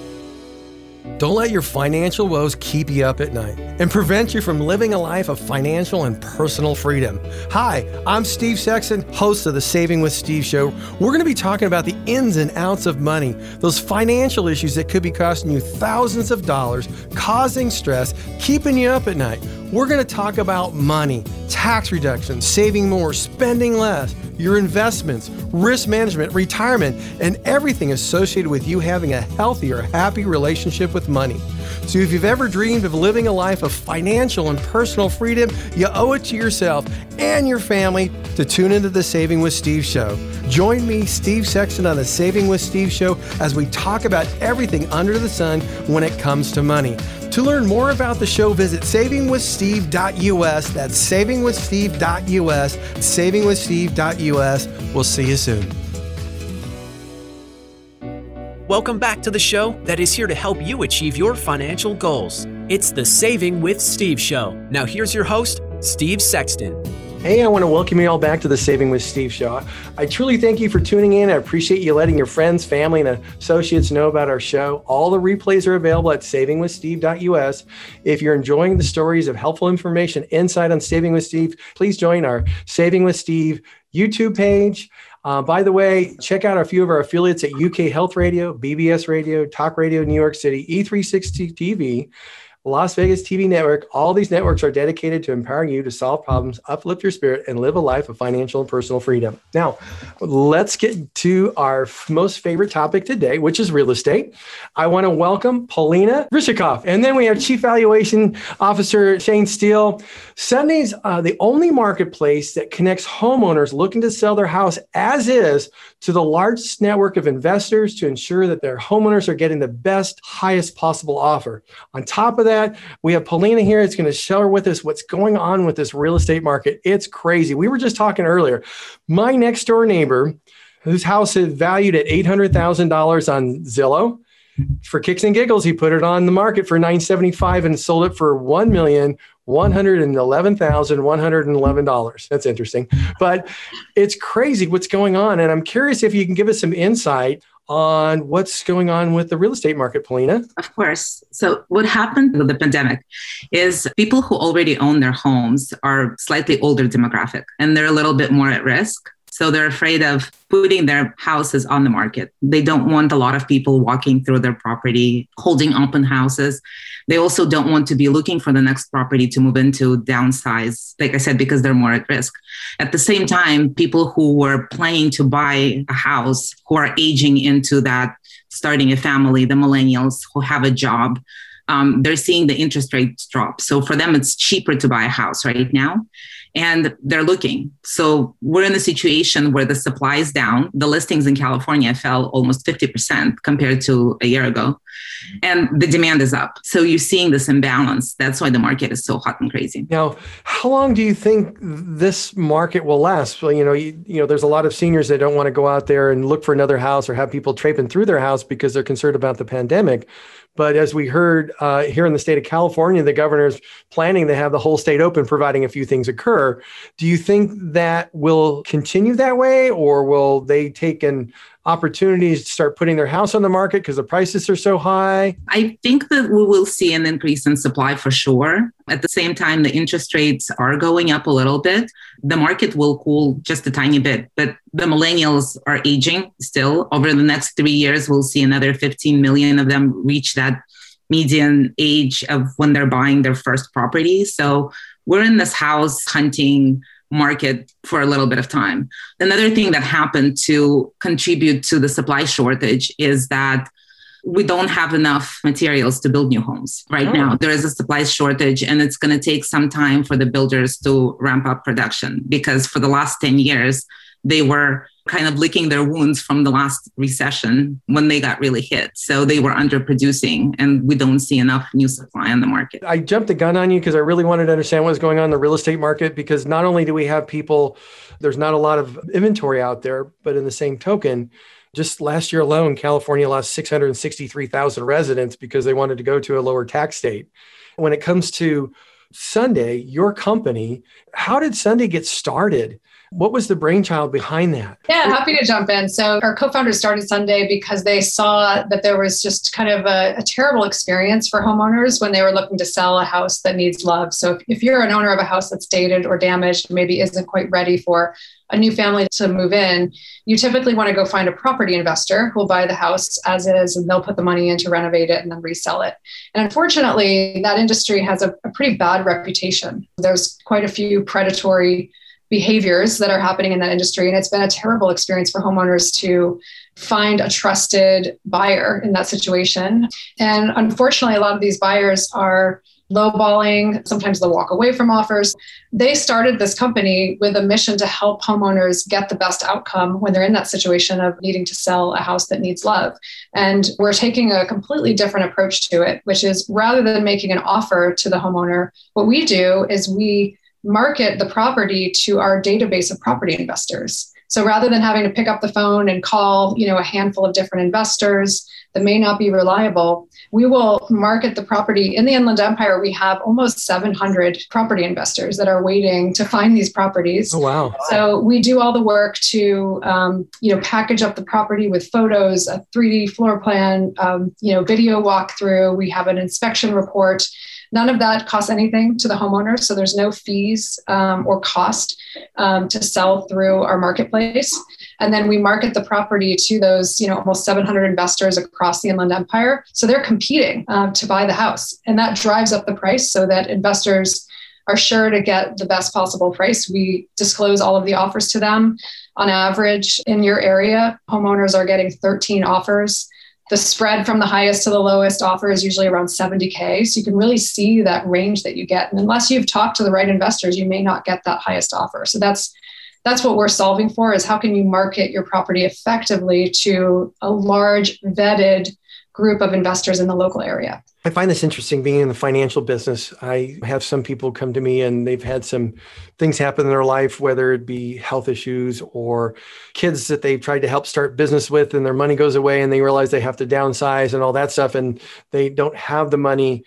[SPEAKER 4] Don't let your financial woes keep you up at night and prevent you from living a life of financial and personal freedom. Hi, I'm Steve Sexton, host of the Saving with Steve show. We're going to be talking about the ins and outs of money, those financial issues that could be costing you thousands of dollars, causing stress, keeping you up at night. We're going to talk about money, tax reductions, saving more, spending less, your investments, risk management, retirement, and everything associated with you having a healthier, happy relationship with money. So if you've ever dreamed of living a life of financial and personal freedom, you owe it to yourself and your family to tune into the Saving with Steve show. Join me, Steve Sexton, on the Saving with Steve show as we talk about everything under the sun when it comes to money. To learn more about the show, visit saving with steve dot u s. That's saving with steve dot u s. saving with steve dot u s. We'll see you soon.
[SPEAKER 1] Welcome back to the show that is here to help you achieve your financial goals. It's the Saving with Steve Show. Now here's your host, Steve Sexton.
[SPEAKER 2] Hey, I want to welcome you all back to the Saving with Steve Show. I truly thank you for tuning in. I appreciate you letting your friends, family, and associates know about our show. All the replays are available at saving with steve dot u s. If you're enjoying the stories of helpful information, insight on Saving with Steve, please join our Saving with Steve YouTube page. Uh, by the way, check out a few of our affiliates at U K Health Radio, B B S Radio, Talk Radio New York City, E three sixty T V, Las Vegas T V Network. All these networks are dedicated to empowering you to solve problems, uplift your spirit, and live a life of financial and personal freedom. Now, let's get to our f- most favorite topic today, which is real estate. I want to welcome Paulina Rishikoff. And then we have Chief Valuation Officer Shane Steele. Sunday's uh, the only marketplace that connects homeowners looking to sell their house as is to the largest network of investors to ensure that their homeowners are getting the best, highest possible offer. On top of that, That. We have Paulina here. It's going to share with us what's going on with this real estate market. It's crazy. We were just talking earlier. My next door neighbor, whose house is valued at eight hundred thousand dollars on Zillow, for kicks and giggles, he put it on the market for nine hundred seventy-five thousand dollars and sold it for one million one hundred eleven thousand one hundred eleven dollars. That's interesting. But it's crazy what's going on. And I'm curious if you can give us some insight on what's going on with the real estate market, Paulina.
[SPEAKER 5] Of course. So what happened with the pandemic is people who already own their homes are slightly older demographic, and they're a little bit more at risk. So they're afraid of putting their houses on the market. They don't want a lot of people walking through their property, holding open houses. They also don't want to be looking for the next property to move into, downsize, like I said, because they're more at risk. At the same time, people who were planning to buy a house, who are aging into that, starting a family, the millennials who have a job, um, they're seeing the interest rates drop. So for them, it's cheaper to buy a house right now. And they're looking. So we're in a situation where the supply is down. The listings in California fell almost fifty percent compared to a year ago. And the demand is up. So you're seeing this imbalance. That's why the market is so hot and crazy.
[SPEAKER 2] Now, how long do you think this market will last? Well, you know, you, you know, there's a lot of seniors that don't want to go out there and look for another house or have people traipsing through their house because they're concerned about the pandemic. But as we heard uh, here in the state of California, the governor's planning to have the whole state open, providing a few things occur. Do you think that will continue that way, or will they take an opportunity to start putting their house on the market because the prices are so high?
[SPEAKER 5] I think that we will see an increase in supply for sure. At the same time, the interest rates are going up a little bit. The market will cool just a tiny bit, but the millennials are aging still. Over the next three years, we'll see another fifteen million of them reach that median age of when they're buying their first property. So we're in this house hunting market for a little bit of time. Another thing that happened to contribute to the supply shortage is that we don't have enough materials to build new homes right oh. now. There is a supply shortage, and it's going to take some time for the builders to ramp up production, because for the last ten years, they were kind of licking their wounds from the last recession when they got really hit. So they were underproducing, and we don't see enough new supply on the market.
[SPEAKER 2] I jumped the gun on you because I really wanted to understand what was going on in the real estate market, because not only do we have people, there's not a lot of inventory out there, but in the same token, just last year alone, California lost six hundred sixty-three thousand residents because they wanted to go to a lower tax state. When it comes to Sunday, your company, how did Sunday get started? What was the brainchild behind that?
[SPEAKER 6] Yeah, happy to jump in. So our co-founders started Sunday because they saw that there was just kind of a, a terrible experience for homeowners when they were looking to sell a house that needs love. So if, if you're an owner of a house that's dated or damaged, maybe isn't quite ready for a new family to move in, you typically want to go find a property investor who'll buy the house as is, and they'll put the money in to renovate it and then resell it. And unfortunately, that industry has a, a pretty bad reputation. There's quite a few predatory behaviors that are happening in that industry. And it's been a terrible experience for homeowners to find a trusted buyer in that situation. And unfortunately, a lot of these buyers are lowballing. Sometimes they'll walk away from offers. They started this company with a mission to help homeowners get the best outcome when they're in that situation of needing to sell a house that needs love. And we're taking a completely different approach to it, which is rather than making an offer to the homeowner, what we do is we market the property to our database of property investors. So rather than having to pick up the phone and call, you know, a handful of different investors that may not be reliable, we will market the property. In the Inland Empire, we have almost seven hundred property investors that are waiting to find these properties.
[SPEAKER 2] Oh, wow.
[SPEAKER 6] So we do all the work to, um, you know, package up the property with photos, a three D floor plan, um, you know, video walkthrough. We have an inspection report. None of that costs anything to the homeowner. So there's no fees um, or cost um, to sell through our marketplace. And then we market the property to those, you know, almost seven hundred investors across the Inland Empire. So they're competing uh, to buy the house. And that drives up the price so that investors are sure to get the best possible price. We disclose all of the offers to them. On average, in your area, homeowners are getting thirteen offers. The spread from the highest to the lowest offer is usually around seventy K. So you can really see that range that you get. And unless you've talked to the right investors, you may not get that highest offer. So that's that's what we're solving for, is how can you market your property effectively to a large vetted group of investors in the local area.
[SPEAKER 2] I find this interesting being in the financial business. I have some people come to me and they've had some things happen in their life, whether it be health issues or kids that they've tried to help start business with and their money goes away and they realize they have to downsize and all that stuff. And they don't have the money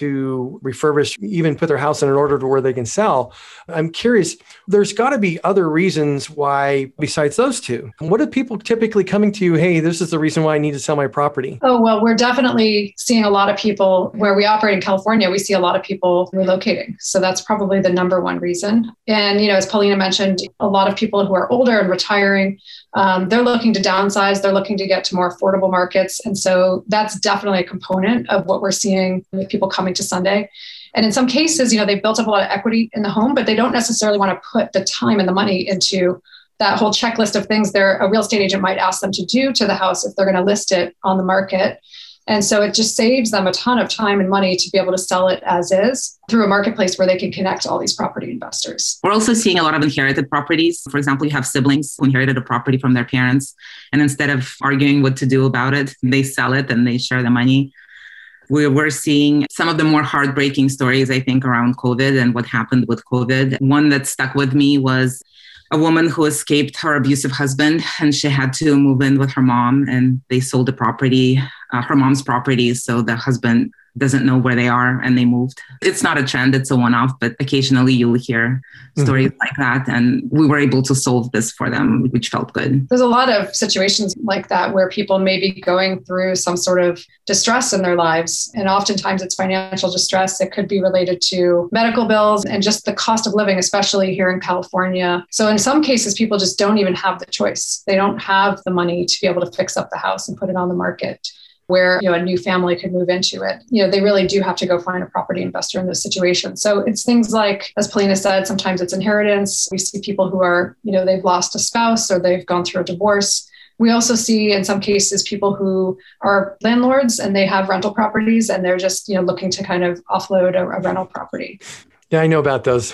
[SPEAKER 2] to refurbish, even put their house in an order to where they can sell. I'm curious, there's got to be other reasons why besides those two. What are people typically coming to you? Hey, this is the reason why I need to sell my property.
[SPEAKER 6] Oh, well, we're definitely seeing a lot of people where we operate in California. We see a lot of people relocating. So that's probably the number one reason. And, you know, as Paulina mentioned, a lot of people who are older and retiring, um, they're looking to downsize. They're looking to get to more affordable markets. And so that's definitely a component of what we're seeing with people coming to Sunday. And in some cases, you know, they've built up a lot of equity in the home, but they don't necessarily want to put the time and the money into that whole checklist of things there a real estate agent might ask them to do to the house if they're going to list it on the market. And so it just saves them a ton of time and money to be able to sell it as is through a marketplace where they can connect all these property investors.
[SPEAKER 5] We're also seeing a lot of inherited properties. For example, you have siblings who inherited a property from their parents, and instead of arguing what to do about it, they sell it and they share the money. We were seeing some of the more heartbreaking stories, I think, around COVID and what happened with COVID. One that stuck with me was a woman who escaped her abusive husband, and she had to move in with her mom, and they sold the property, uh, her mom's property. So the husband doesn't know where they are and they moved. It's not a trend, it's a one-off, but occasionally you'll hear stories mm-hmm. like that. And we were able to solve this for them, which felt good.
[SPEAKER 6] There's a lot of situations like that where people may be going through some sort of distress in their lives. And oftentimes it's financial distress. It could be related to medical bills and just the cost of living, especially here in California. So in some cases, people just don't even have the choice. They don't have the money to be able to fix up the house and put it on the market where, you know, a new family could move into it. You know, they really do have to go find a property investor in this situation. So it's things like, as Paulina said, sometimes it's inheritance. We see people who are, you know, they've lost a spouse or they've gone through a divorce. We also see in some cases people who are landlords and they have rental properties and they're just, you know, looking to kind of offload a, a rental property.
[SPEAKER 2] Yeah, I know about those.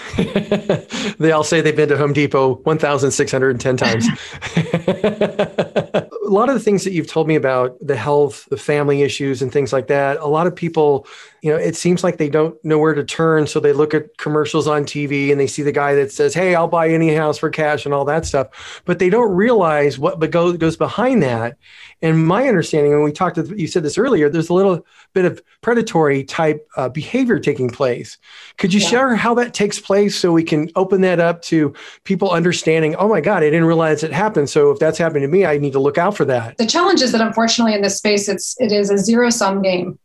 [SPEAKER 2] They all say they've been to Home Depot one thousand six hundred ten times. A lot of the things that you've told me about the health, the family issues and things like that, a lot of people, you know, it seems like they don't know where to turn. So they look at commercials on T V and they see the guy that says, hey, I'll buy any house for cash and all that stuff. But they don't realize what goes, goes behind that. And my understanding, when we talked, to, you said this earlier, there's a little bit of predatory type uh, behavior taking place. Could you yeah. share how that takes place so we can open that up to people understanding, oh my God, I didn't realize it happened. So if that's happening to me, I need to look out for that.
[SPEAKER 6] The challenge is that unfortunately in this space, it's, it is a zero sum game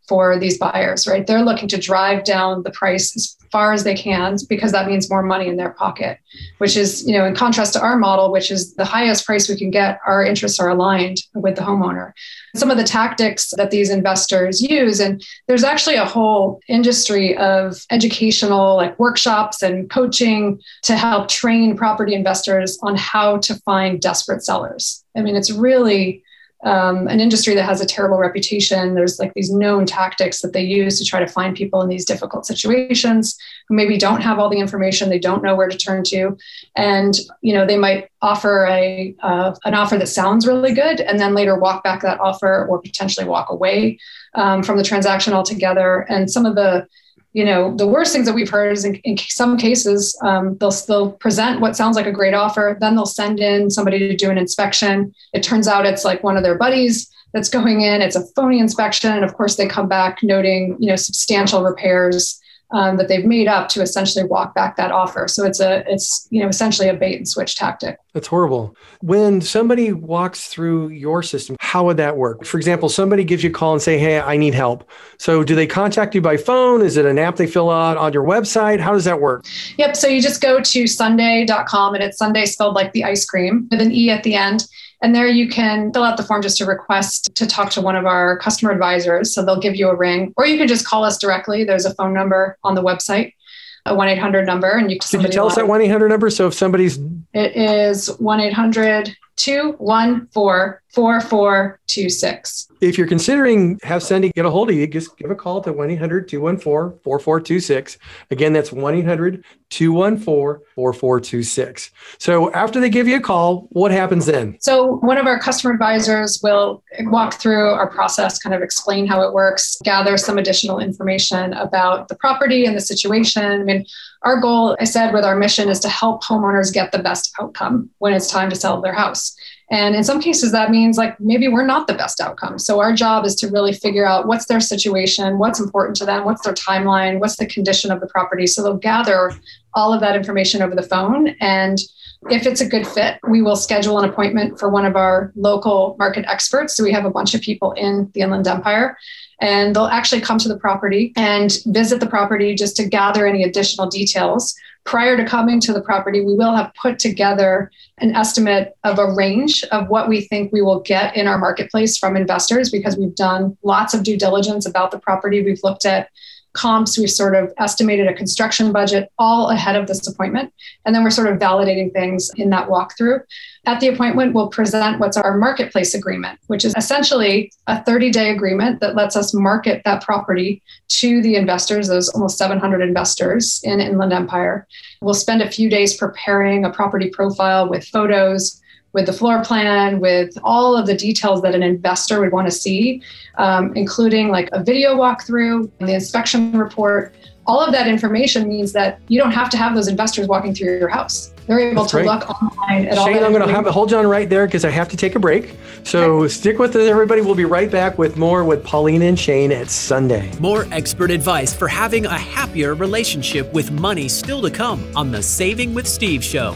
[SPEAKER 6] for these buyers, right? They're looking to drive down the price as far as they can because that means more money in their pocket, which is, you know, in contrast to our model, which is the highest price we can get, our interests are aligned with the homeowner. Some of the tactics that these investors use, and there's actually a whole industry of educational like workshops and coaching to help train property investors on how to find desperate sellers. I mean, it's really Um, an industry that has a terrible reputation. There's like these known tactics that they use to try to find people in these difficult situations who maybe don't have all the information, they don't know where to turn to, and you know they might offer a uh, an offer that sounds really good, and then later walk back that offer or potentially walk away um, from the transaction altogether. And some of the You know, the worst things that we've heard is in, in some cases, um, they'll still present what sounds like a great offer. Then they'll send in somebody to do an inspection. It turns out it's like one of their buddies that's going in. It's a phony inspection. And of course, they come back noting, you know, substantial repairs um, that they've made up to essentially walk back that offer. So it's a, it's, you know, essentially a bait and switch tactic.
[SPEAKER 2] That's horrible. When somebody walks through your system, how would that work? For example, somebody gives you a call and say, hey, I need help. So do they contact you by phone? Is it an app they fill out on your website? How does that work?
[SPEAKER 6] Yep. So you just go to sunday dot com, and it's Sunday spelled like the ice cream with an E at the end. And there you can fill out the form just to request to talk to one of our customer advisors. So they'll give you a ring, or you can just call us directly. There's a phone number on the website, a one eight hundred number. And you can
[SPEAKER 2] Could you tell us that one eight hundred number? So if somebody's...
[SPEAKER 6] It is one eight hundred two one four four four two six.
[SPEAKER 2] If you're considering have Cindy get a hold of you, just give a call to one eight hundred two one four four four two six. Again, that's one eight hundred two one four four four two six. So after they give you a call, what happens then?
[SPEAKER 6] So one of our customer advisors will walk through our process, kind of explain how it works, gather some additional information about the property and the situation. I mean, our goal, I said, with our mission is to help homeowners get the best outcome when it's time to sell their house. And in some cases, that means like maybe we're not the best outcome. So our job is to really figure out what's their situation, what's important to them, what's their timeline, what's the condition of the property. So they'll gather all of that information over the phone. And if it's a good fit, we will schedule an appointment for one of our local market experts. So we have a bunch of people in the Inland Empire, and they'll actually come to the property and visit the property just to gather any additional details. Prior to coming to the property, we will have put together an estimate of a range of what we think we will get in our marketplace from investors, because we've done lots of due diligence about the property. We've looked at comps, we've sort of estimated a construction budget all ahead of this appointment. And then we're sort of validating things in that walkthrough. At the appointment, we'll present what's our marketplace agreement, which is essentially a thirty-day agreement that lets us market that property to the investors, those almost seven hundred investors in Inland Empire. We'll spend a few days preparing a property profile with photos, with the floor plan, with all of the details that an investor would want to see, um, including like a video walkthrough, the inspection report. All of that information means that you don't have to have those investors walking through your house. They're able
[SPEAKER 2] That's
[SPEAKER 6] to
[SPEAKER 2] great.
[SPEAKER 6] look online at all.
[SPEAKER 2] Shane, I'm going to have to hold you on right there because I have to take a break. So stick with us, everybody. We'll be right back with more with Paulina and Shane at Sunday.
[SPEAKER 1] More expert advice for having a happier relationship with money still to come on the Saving with Steve show.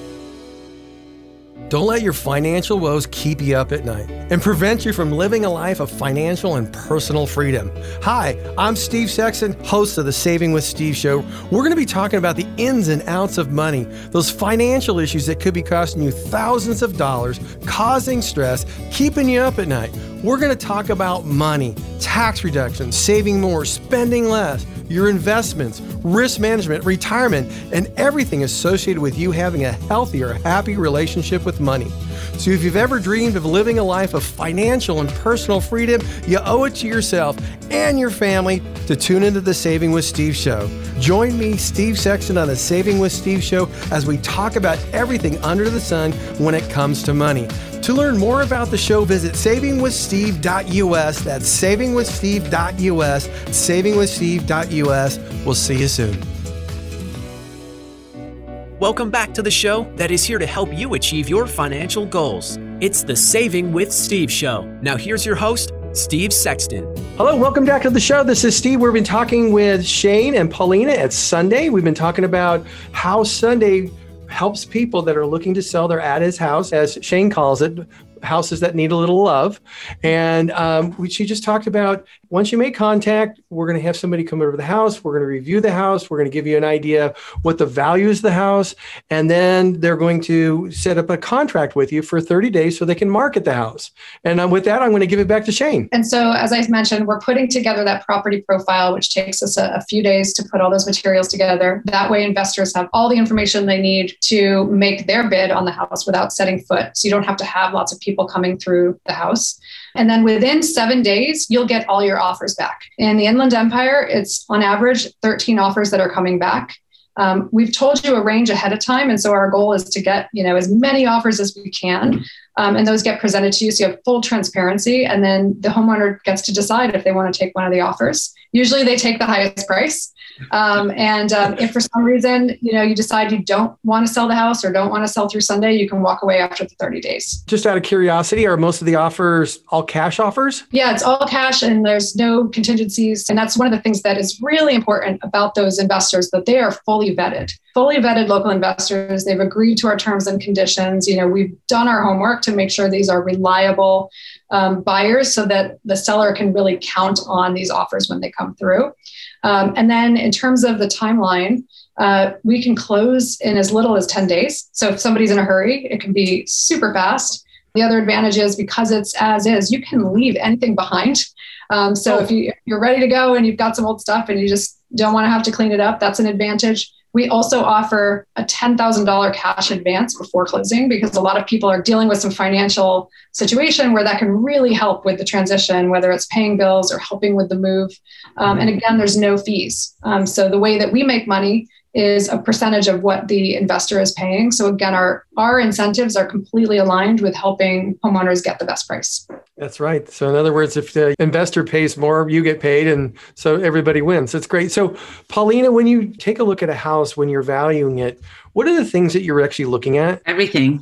[SPEAKER 4] Don't let your financial woes keep you up at night and prevent you from living a life of financial and personal freedom. Hi, I'm Steve Sexton, host of the Saving with Steve show. We're going to be talking about the ins and outs of money, those financial issues that could be costing you thousands of dollars, causing stress, keeping you up at night. We're going to talk about money, tax reduction, saving more, spending less, your investments, risk management, retirement, and everything associated with you having a healthier, happy relationship with money. So if you've ever dreamed of living a life of financial and personal freedom, you owe it to yourself and your family to tune into the Saving with Steve show. Join me, Steve Sexton, on the Saving with Steve show as we talk about everything under the sun when it comes to money. To learn more about the show, visit saving with steve dot u s. That's saving with steve dot u s, saving with steve dot u s. We'll see you soon.
[SPEAKER 1] Welcome back to the show that is here to help you achieve your financial goals. It's the Saving with Steve show. Now here's your host, Steve Sexton.
[SPEAKER 2] Hello, welcome back to the show. This is Steve. We've been talking with Shane and Paulina at Sunday. We've been talking about how Sunday helps people that are looking to sell their at his house, as Shane calls it, houses that need a little love. And um, we, she just talked about once you make contact, we're going to have somebody come over to the house. We're going to review the house. We're going to give you an idea what the value is of the house. And then they're going to set up a contract with you for thirty days so they can market the house. And um, with that, I'm going to give it back to Shane.
[SPEAKER 6] And so, as I mentioned, we're putting together that property profile, which takes us a, a few days to put all those materials together. That way, investors have all the information they need to make their bid on the house without setting foot. So you don't have to have lots of people coming through the house. And then within seven days, you'll get all your offers back. In the Inland Empire, it's on average thirteen offers that are coming back. Um, we've told you a range ahead of time. And so our goal is to get, you know, as many offers as we can. Um, and those get presented to you. So you have full transparency. And then the homeowner gets to decide if they want to take one of the offers. Usually they take the highest price. Um, and um, if for some reason, you know, you decide you don't want to sell the house or don't want to sell through Sunday, you can walk away after the thirty days.
[SPEAKER 2] Just out of curiosity, are most of the offers all cash offers?
[SPEAKER 6] Yeah, it's all cash and there's no contingencies. And that's one of the things that is really important about those investors, that they are fully vetted. Fully vetted local investors. They've agreed to our terms and conditions. You know, we've done our homework to make sure these are reliable um, buyers so that the seller can really count on these offers when they come through. Um, and then in terms of the timeline, uh, we can close in as little as ten days. So if somebody's in a hurry, it can be super fast. The other advantage is because it's as is, you can leave anything behind. Um, so oh. if, you, if you're ready to go and you've got some old stuff and you just don't want to have to clean it up, that's an advantage. We also offer a ten thousand dollars cash advance before closing because a lot of people are dealing with some financial situation where that can really help with the transition, whether it's paying bills or helping with the move. Um, and again, there's no fees. Um, so the way that we make money is a percentage of what the investor is paying. So again, our, our incentives are completely aligned with helping homeowners get the best price.
[SPEAKER 2] That's right. So in other words, if the investor pays more, you get paid. And so everybody wins. That's great. So Paulina, when you take a look at a house, when you're valuing it, what are the things that you're actually looking at?
[SPEAKER 5] Everything.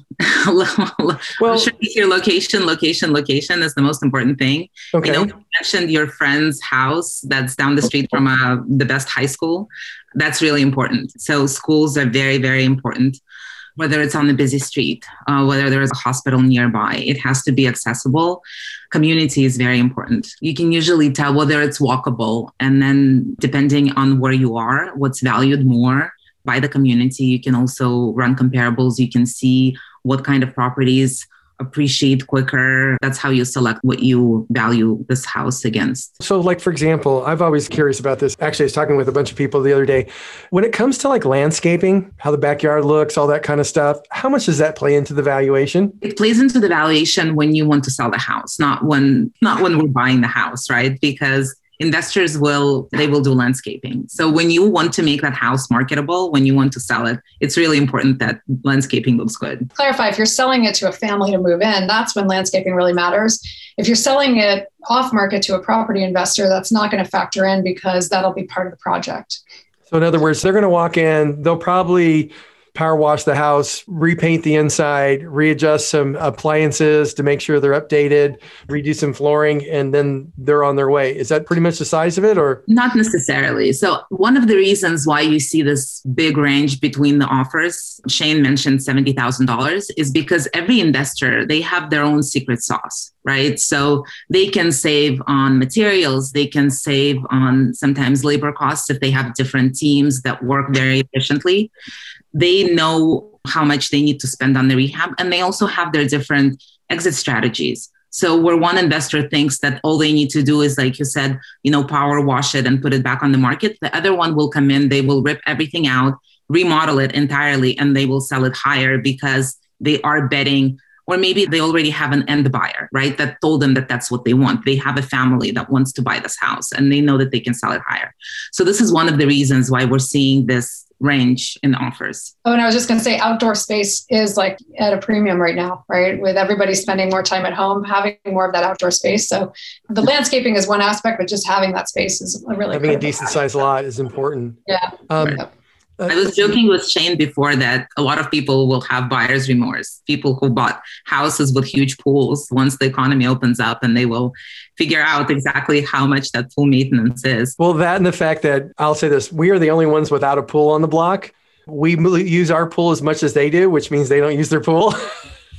[SPEAKER 5] Well, your location, location, location is the most important thing.
[SPEAKER 2] Okay.
[SPEAKER 5] You know, you mentioned your friend's house that's down the street from uh, the best high school. That's really important. So schools are very, very important. Whether it's on the busy street, uh, whether there is a hospital nearby, it has to be accessible. Community is very important. You can usually tell whether it's walkable. And then depending on where you are, what's valued more by the community, you can also run comparables. You can see what kind of properties appreciate quicker. That's how you select what you value this house against.
[SPEAKER 2] So like, for example, I've always curious about this. Actually, I was talking with a bunch of people the other day. When it comes to like landscaping, how the backyard looks, all that kind of stuff, how much does that play into the valuation?
[SPEAKER 5] It plays into the valuation when you want to sell the house, not when, not when we're buying the house, right? Because investors will, they will do landscaping. So when you want to make that house marketable, when you want to sell it, it's really important that landscaping looks good.
[SPEAKER 6] Clarify, if you're selling it to a family to move in, that's when landscaping really matters. If you're selling it off market to a property investor, that's not going to factor in because that'll be part of the project.
[SPEAKER 2] So in other words, they're going to walk in, they'll probably power wash the house, repaint the inside, readjust some appliances to make sure they're updated, redo some flooring, and then they're on their way. Is that pretty much the size of it, or?
[SPEAKER 5] Not necessarily. So one of the reasons why you see this big range between the offers, Shane mentioned seventy thousand dollars, is because every investor, they have their own secret sauce, right? So they can save on materials, they can save on sometimes labor costs if they have different teams that work very efficiently. They know how much they need to spend on the rehab, and they also have their different exit strategies. So where one investor thinks that all they need to do is, like you said, you know, power wash it and put it back on the market, the other one will come in, they will rip everything out, remodel it entirely, and they will sell it higher because they are betting, or maybe they already have an end buyer, right? That told them that that's what they want. They have a family that wants to buy this house and they know that they can sell it higher. So this is one of the reasons why we're seeing this range in offers.
[SPEAKER 6] Oh, and I was just going to say outdoor space is like at a premium right now, right? With everybody spending more time at home, having more of that outdoor space. So the landscaping is one aspect, but just having that space is a really
[SPEAKER 2] having a decent sized lot is important.
[SPEAKER 6] Yeah.
[SPEAKER 2] Um,
[SPEAKER 6] yeah.
[SPEAKER 5] I was joking with Shane before that a lot of people will have buyer's remorse. People who bought houses with huge pools, once the economy opens up, and they will figure out exactly how much that pool maintenance is.
[SPEAKER 2] Well, that and the fact that, I'll say this, we are the only ones without a pool on the block. We use our pool as much as they do, which means they don't use their pool.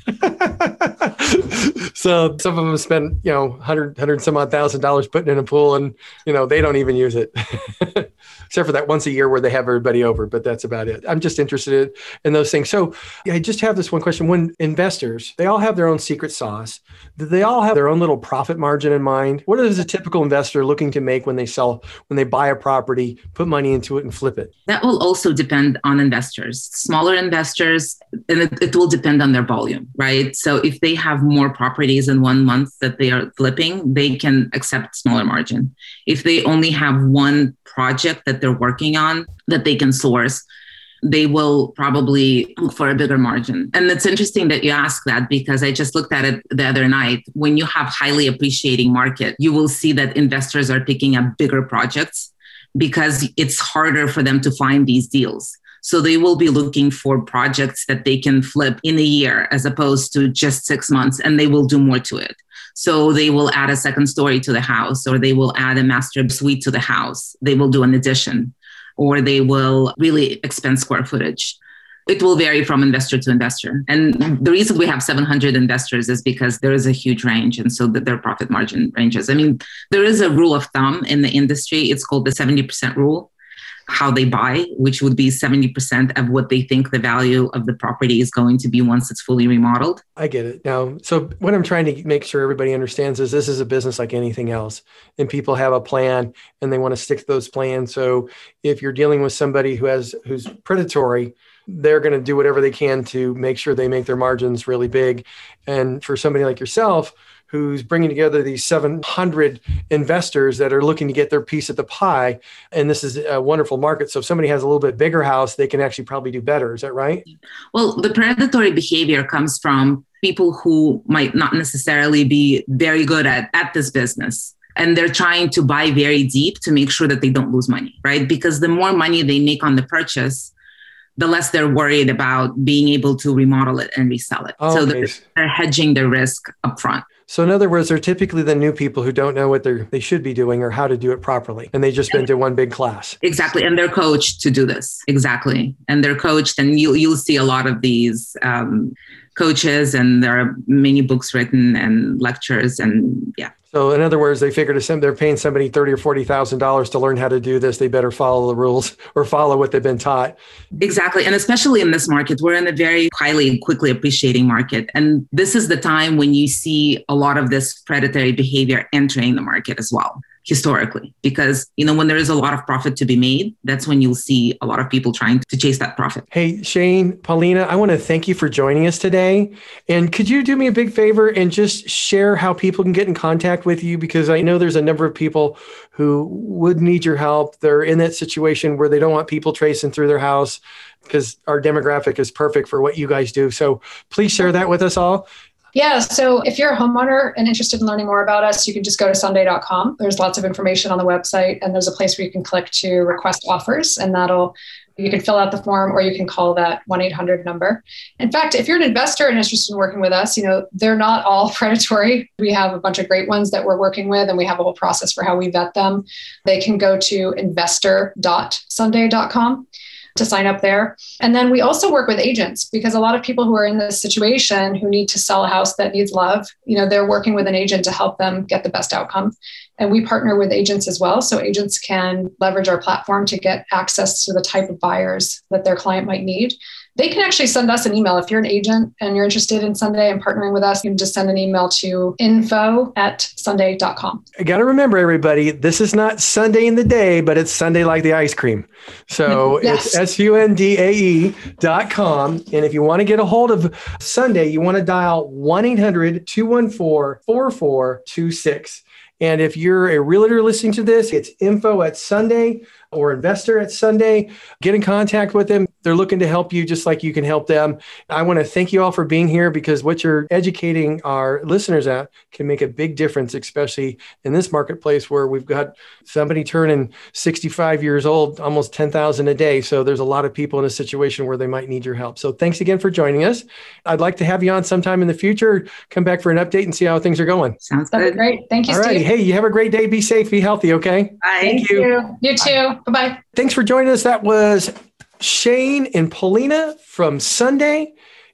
[SPEAKER 2] So some of them spend, you know, hundred, hundred some odd thousand dollars putting in a pool, and, you know, they don't even use it. Except for that once a year where they have everybody over, but that's about it. I'm just interested in those things. So I just have this one question. When investors, they all have their own secret sauce. Do they all have their own little profit margin in mind? What is a typical investor looking to make when they sell, when they buy a property, put money into it and flip it?
[SPEAKER 5] That will also depend on investors. Smaller investors, and it, it will depend on their volume, right? So if they have more properties in one month that they are flipping, they can accept smaller margin. If they only have one project that they're working on that they can source, they will probably look for a bigger margin. And it's interesting that you ask that, because I just looked at it the other night. When you have highly appreciating market, you will see that investors are picking up bigger projects because it's harder for them to find these deals. So they will be looking for projects that they can flip in a year as opposed to just six months, and they will do more to it. So they will add a second story to the house, or they will add a master suite to the house. They will do an addition, or they will really expand square footage. It will vary from investor to investor. And the reason we have seven hundred investors is because there is a huge range. And so that their profit margin ranges. I mean, there is a rule of thumb in the industry. It's called the seventy percent rule. How they buy, which would be seventy percent of what they think the value of the property is going to be once it's fully remodeled.
[SPEAKER 2] I get it. Now, so what I'm trying to make sure everybody understands is this is a business like anything else, and people have a plan and they want to stick to those plans. So if you're dealing with somebody who has, who's predatory, they're going to do whatever they can to make sure they make their margins really big. And for somebody like yourself, who's bringing together these seven hundred investors that are looking to get their piece of the pie. And this is a wonderful market. So if somebody has a little bit bigger house, they can actually probably do better. Is that right?
[SPEAKER 5] Well, the predatory behavior comes from people who might not necessarily be very good at, at this business. And they're trying to buy very deep to make sure that they don't lose money, right? Because the more money they make on the purchase, the less they're worried about being able to remodel it and resell it. Oh, so okay. they're, they're hedging their risk upfront.
[SPEAKER 2] So in other words, they're typically the new people who don't know what they they should be doing or how to do it properly. And they just been to one big class.
[SPEAKER 5] Exactly. And they're coached to do this. Exactly. And they're coached, and you'll, you'll see a lot of these um, coaches, and there are many books written and lectures, and yeah.
[SPEAKER 2] So in other words, they figured if they're paying somebody thirty thousand dollars or forty thousand dollars to learn how to do this, they better follow the rules or follow what they've been taught.
[SPEAKER 5] Exactly. And especially in this market, we're in a very highly, quickly appreciating market. And this is the time when you see a lot of this predatory behavior entering the market as well, historically, because, you know, when there is a lot of profit to be made, that's when you'll see a lot of people trying to chase that profit.
[SPEAKER 2] Hey, Shane, Paulina, I want to thank you for joining us today. And could you do me a big favor and just share how people can get in contact with you? Because I know there's a number of people who would need your help. They're in that situation where they don't want people tracing through their house, because our demographic is perfect for what you guys do. So please share that with us all.
[SPEAKER 6] Yeah. So if you're a homeowner and interested in learning more about us, you can just go to sunday dot com. There's lots of information on the website, and there's a place where you can click to request offers, and that'll, you can fill out the form, or you can call that one eight hundred number. In fact, if you're an investor and interested in working with us, you know, they're not all predatory. We have a bunch of great ones that we're working with, and we have a whole process for how we vet them. They can go to investor dot sunday dot com. to sign up there. And then we also work with agents, because a lot of people who are in this situation who need to sell a house that needs love, you know, they're working with an agent to help them get the best outcome. And we partner with agents as well. So agents can leverage our platform to get access to the type of buyers that their client might need. They can actually send us an email. If you're an agent and you're interested in Sunday and partnering with us, you can just send an email to info at sunday dot com.
[SPEAKER 2] I got to remember, everybody, this is not Sunday in the day, but it's Sunday like the ice cream. So yes. It's S U N D A E dot com. And if you want to get a hold of Sunday, you want to dial one eight hundred two one four four four two six. And if you're a realtor listening to this, it's info at Sunday or investor at Sunday. Get in contact with them. They're looking to help you just like you can help them. I want to thank you all for being here, because what you're educating our listeners at can make a big difference, especially in this marketplace where we've got somebody turning sixty-five years old, almost ten thousand a day. So there's a lot of people in a situation where they might need your help. So thanks again for joining us. I'd like to have you on sometime in the future. Come back for an update and see how things are going.
[SPEAKER 5] Sounds
[SPEAKER 6] good. Great. Thank you,
[SPEAKER 2] all righty.
[SPEAKER 6] Steve.
[SPEAKER 2] Hey, you have a great day. Be safe. Be healthy. Okay.
[SPEAKER 5] Bye.
[SPEAKER 6] Thank, Thank you. you. You too. Bye. Bye-bye.
[SPEAKER 2] Thanks for joining us. That was Shane and Paulina from Sunday.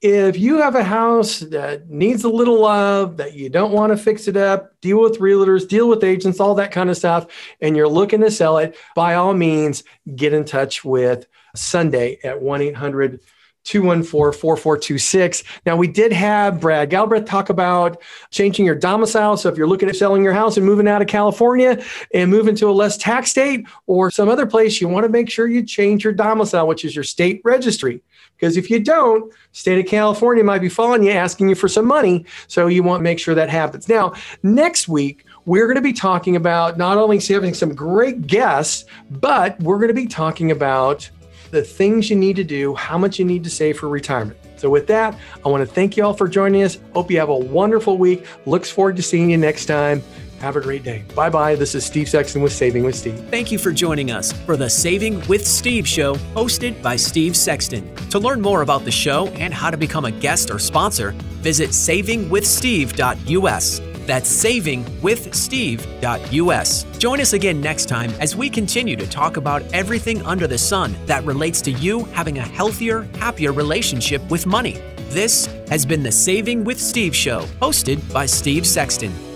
[SPEAKER 2] if you have a house that needs a little love, that you don't want to fix it up, deal with realtors, deal with agents, all that kind of stuff, and you're looking to sell it, by all means, get in touch with Sunday at one eight hundred two one four four four two six. Now, we did have Brad Galbraith talk about changing your domicile. So if you're looking at selling your house and moving out of California and moving to a less tax state or some other place, you want to make sure you change your domicile, which is your state registry. Because if you don't, state of California might be following you, asking you for some money. So you want to make sure that happens. Now, next week, we're going to be talking about not only having some great guests, but we're going to be talking about the things you need to do, how much you need to save for retirement. So with that, I want to thank you all for joining us. Hope you have a wonderful week. Looks forward to seeing you next time. Have a great day. Bye-bye. This is Steve Sexton with Saving with Steve.
[SPEAKER 1] Thank you for joining us for the Saving with Steve show, hosted by Steve Sexton. To learn more about the show and how to become a guest or sponsor, visit saving with steve dot u s. That's saving with steve dot u s. Join us again next time as we continue to talk about everything under the sun that relates to you having a healthier, happier relationship with money. This has been the Saving with Steve show, hosted by Steve Sexton.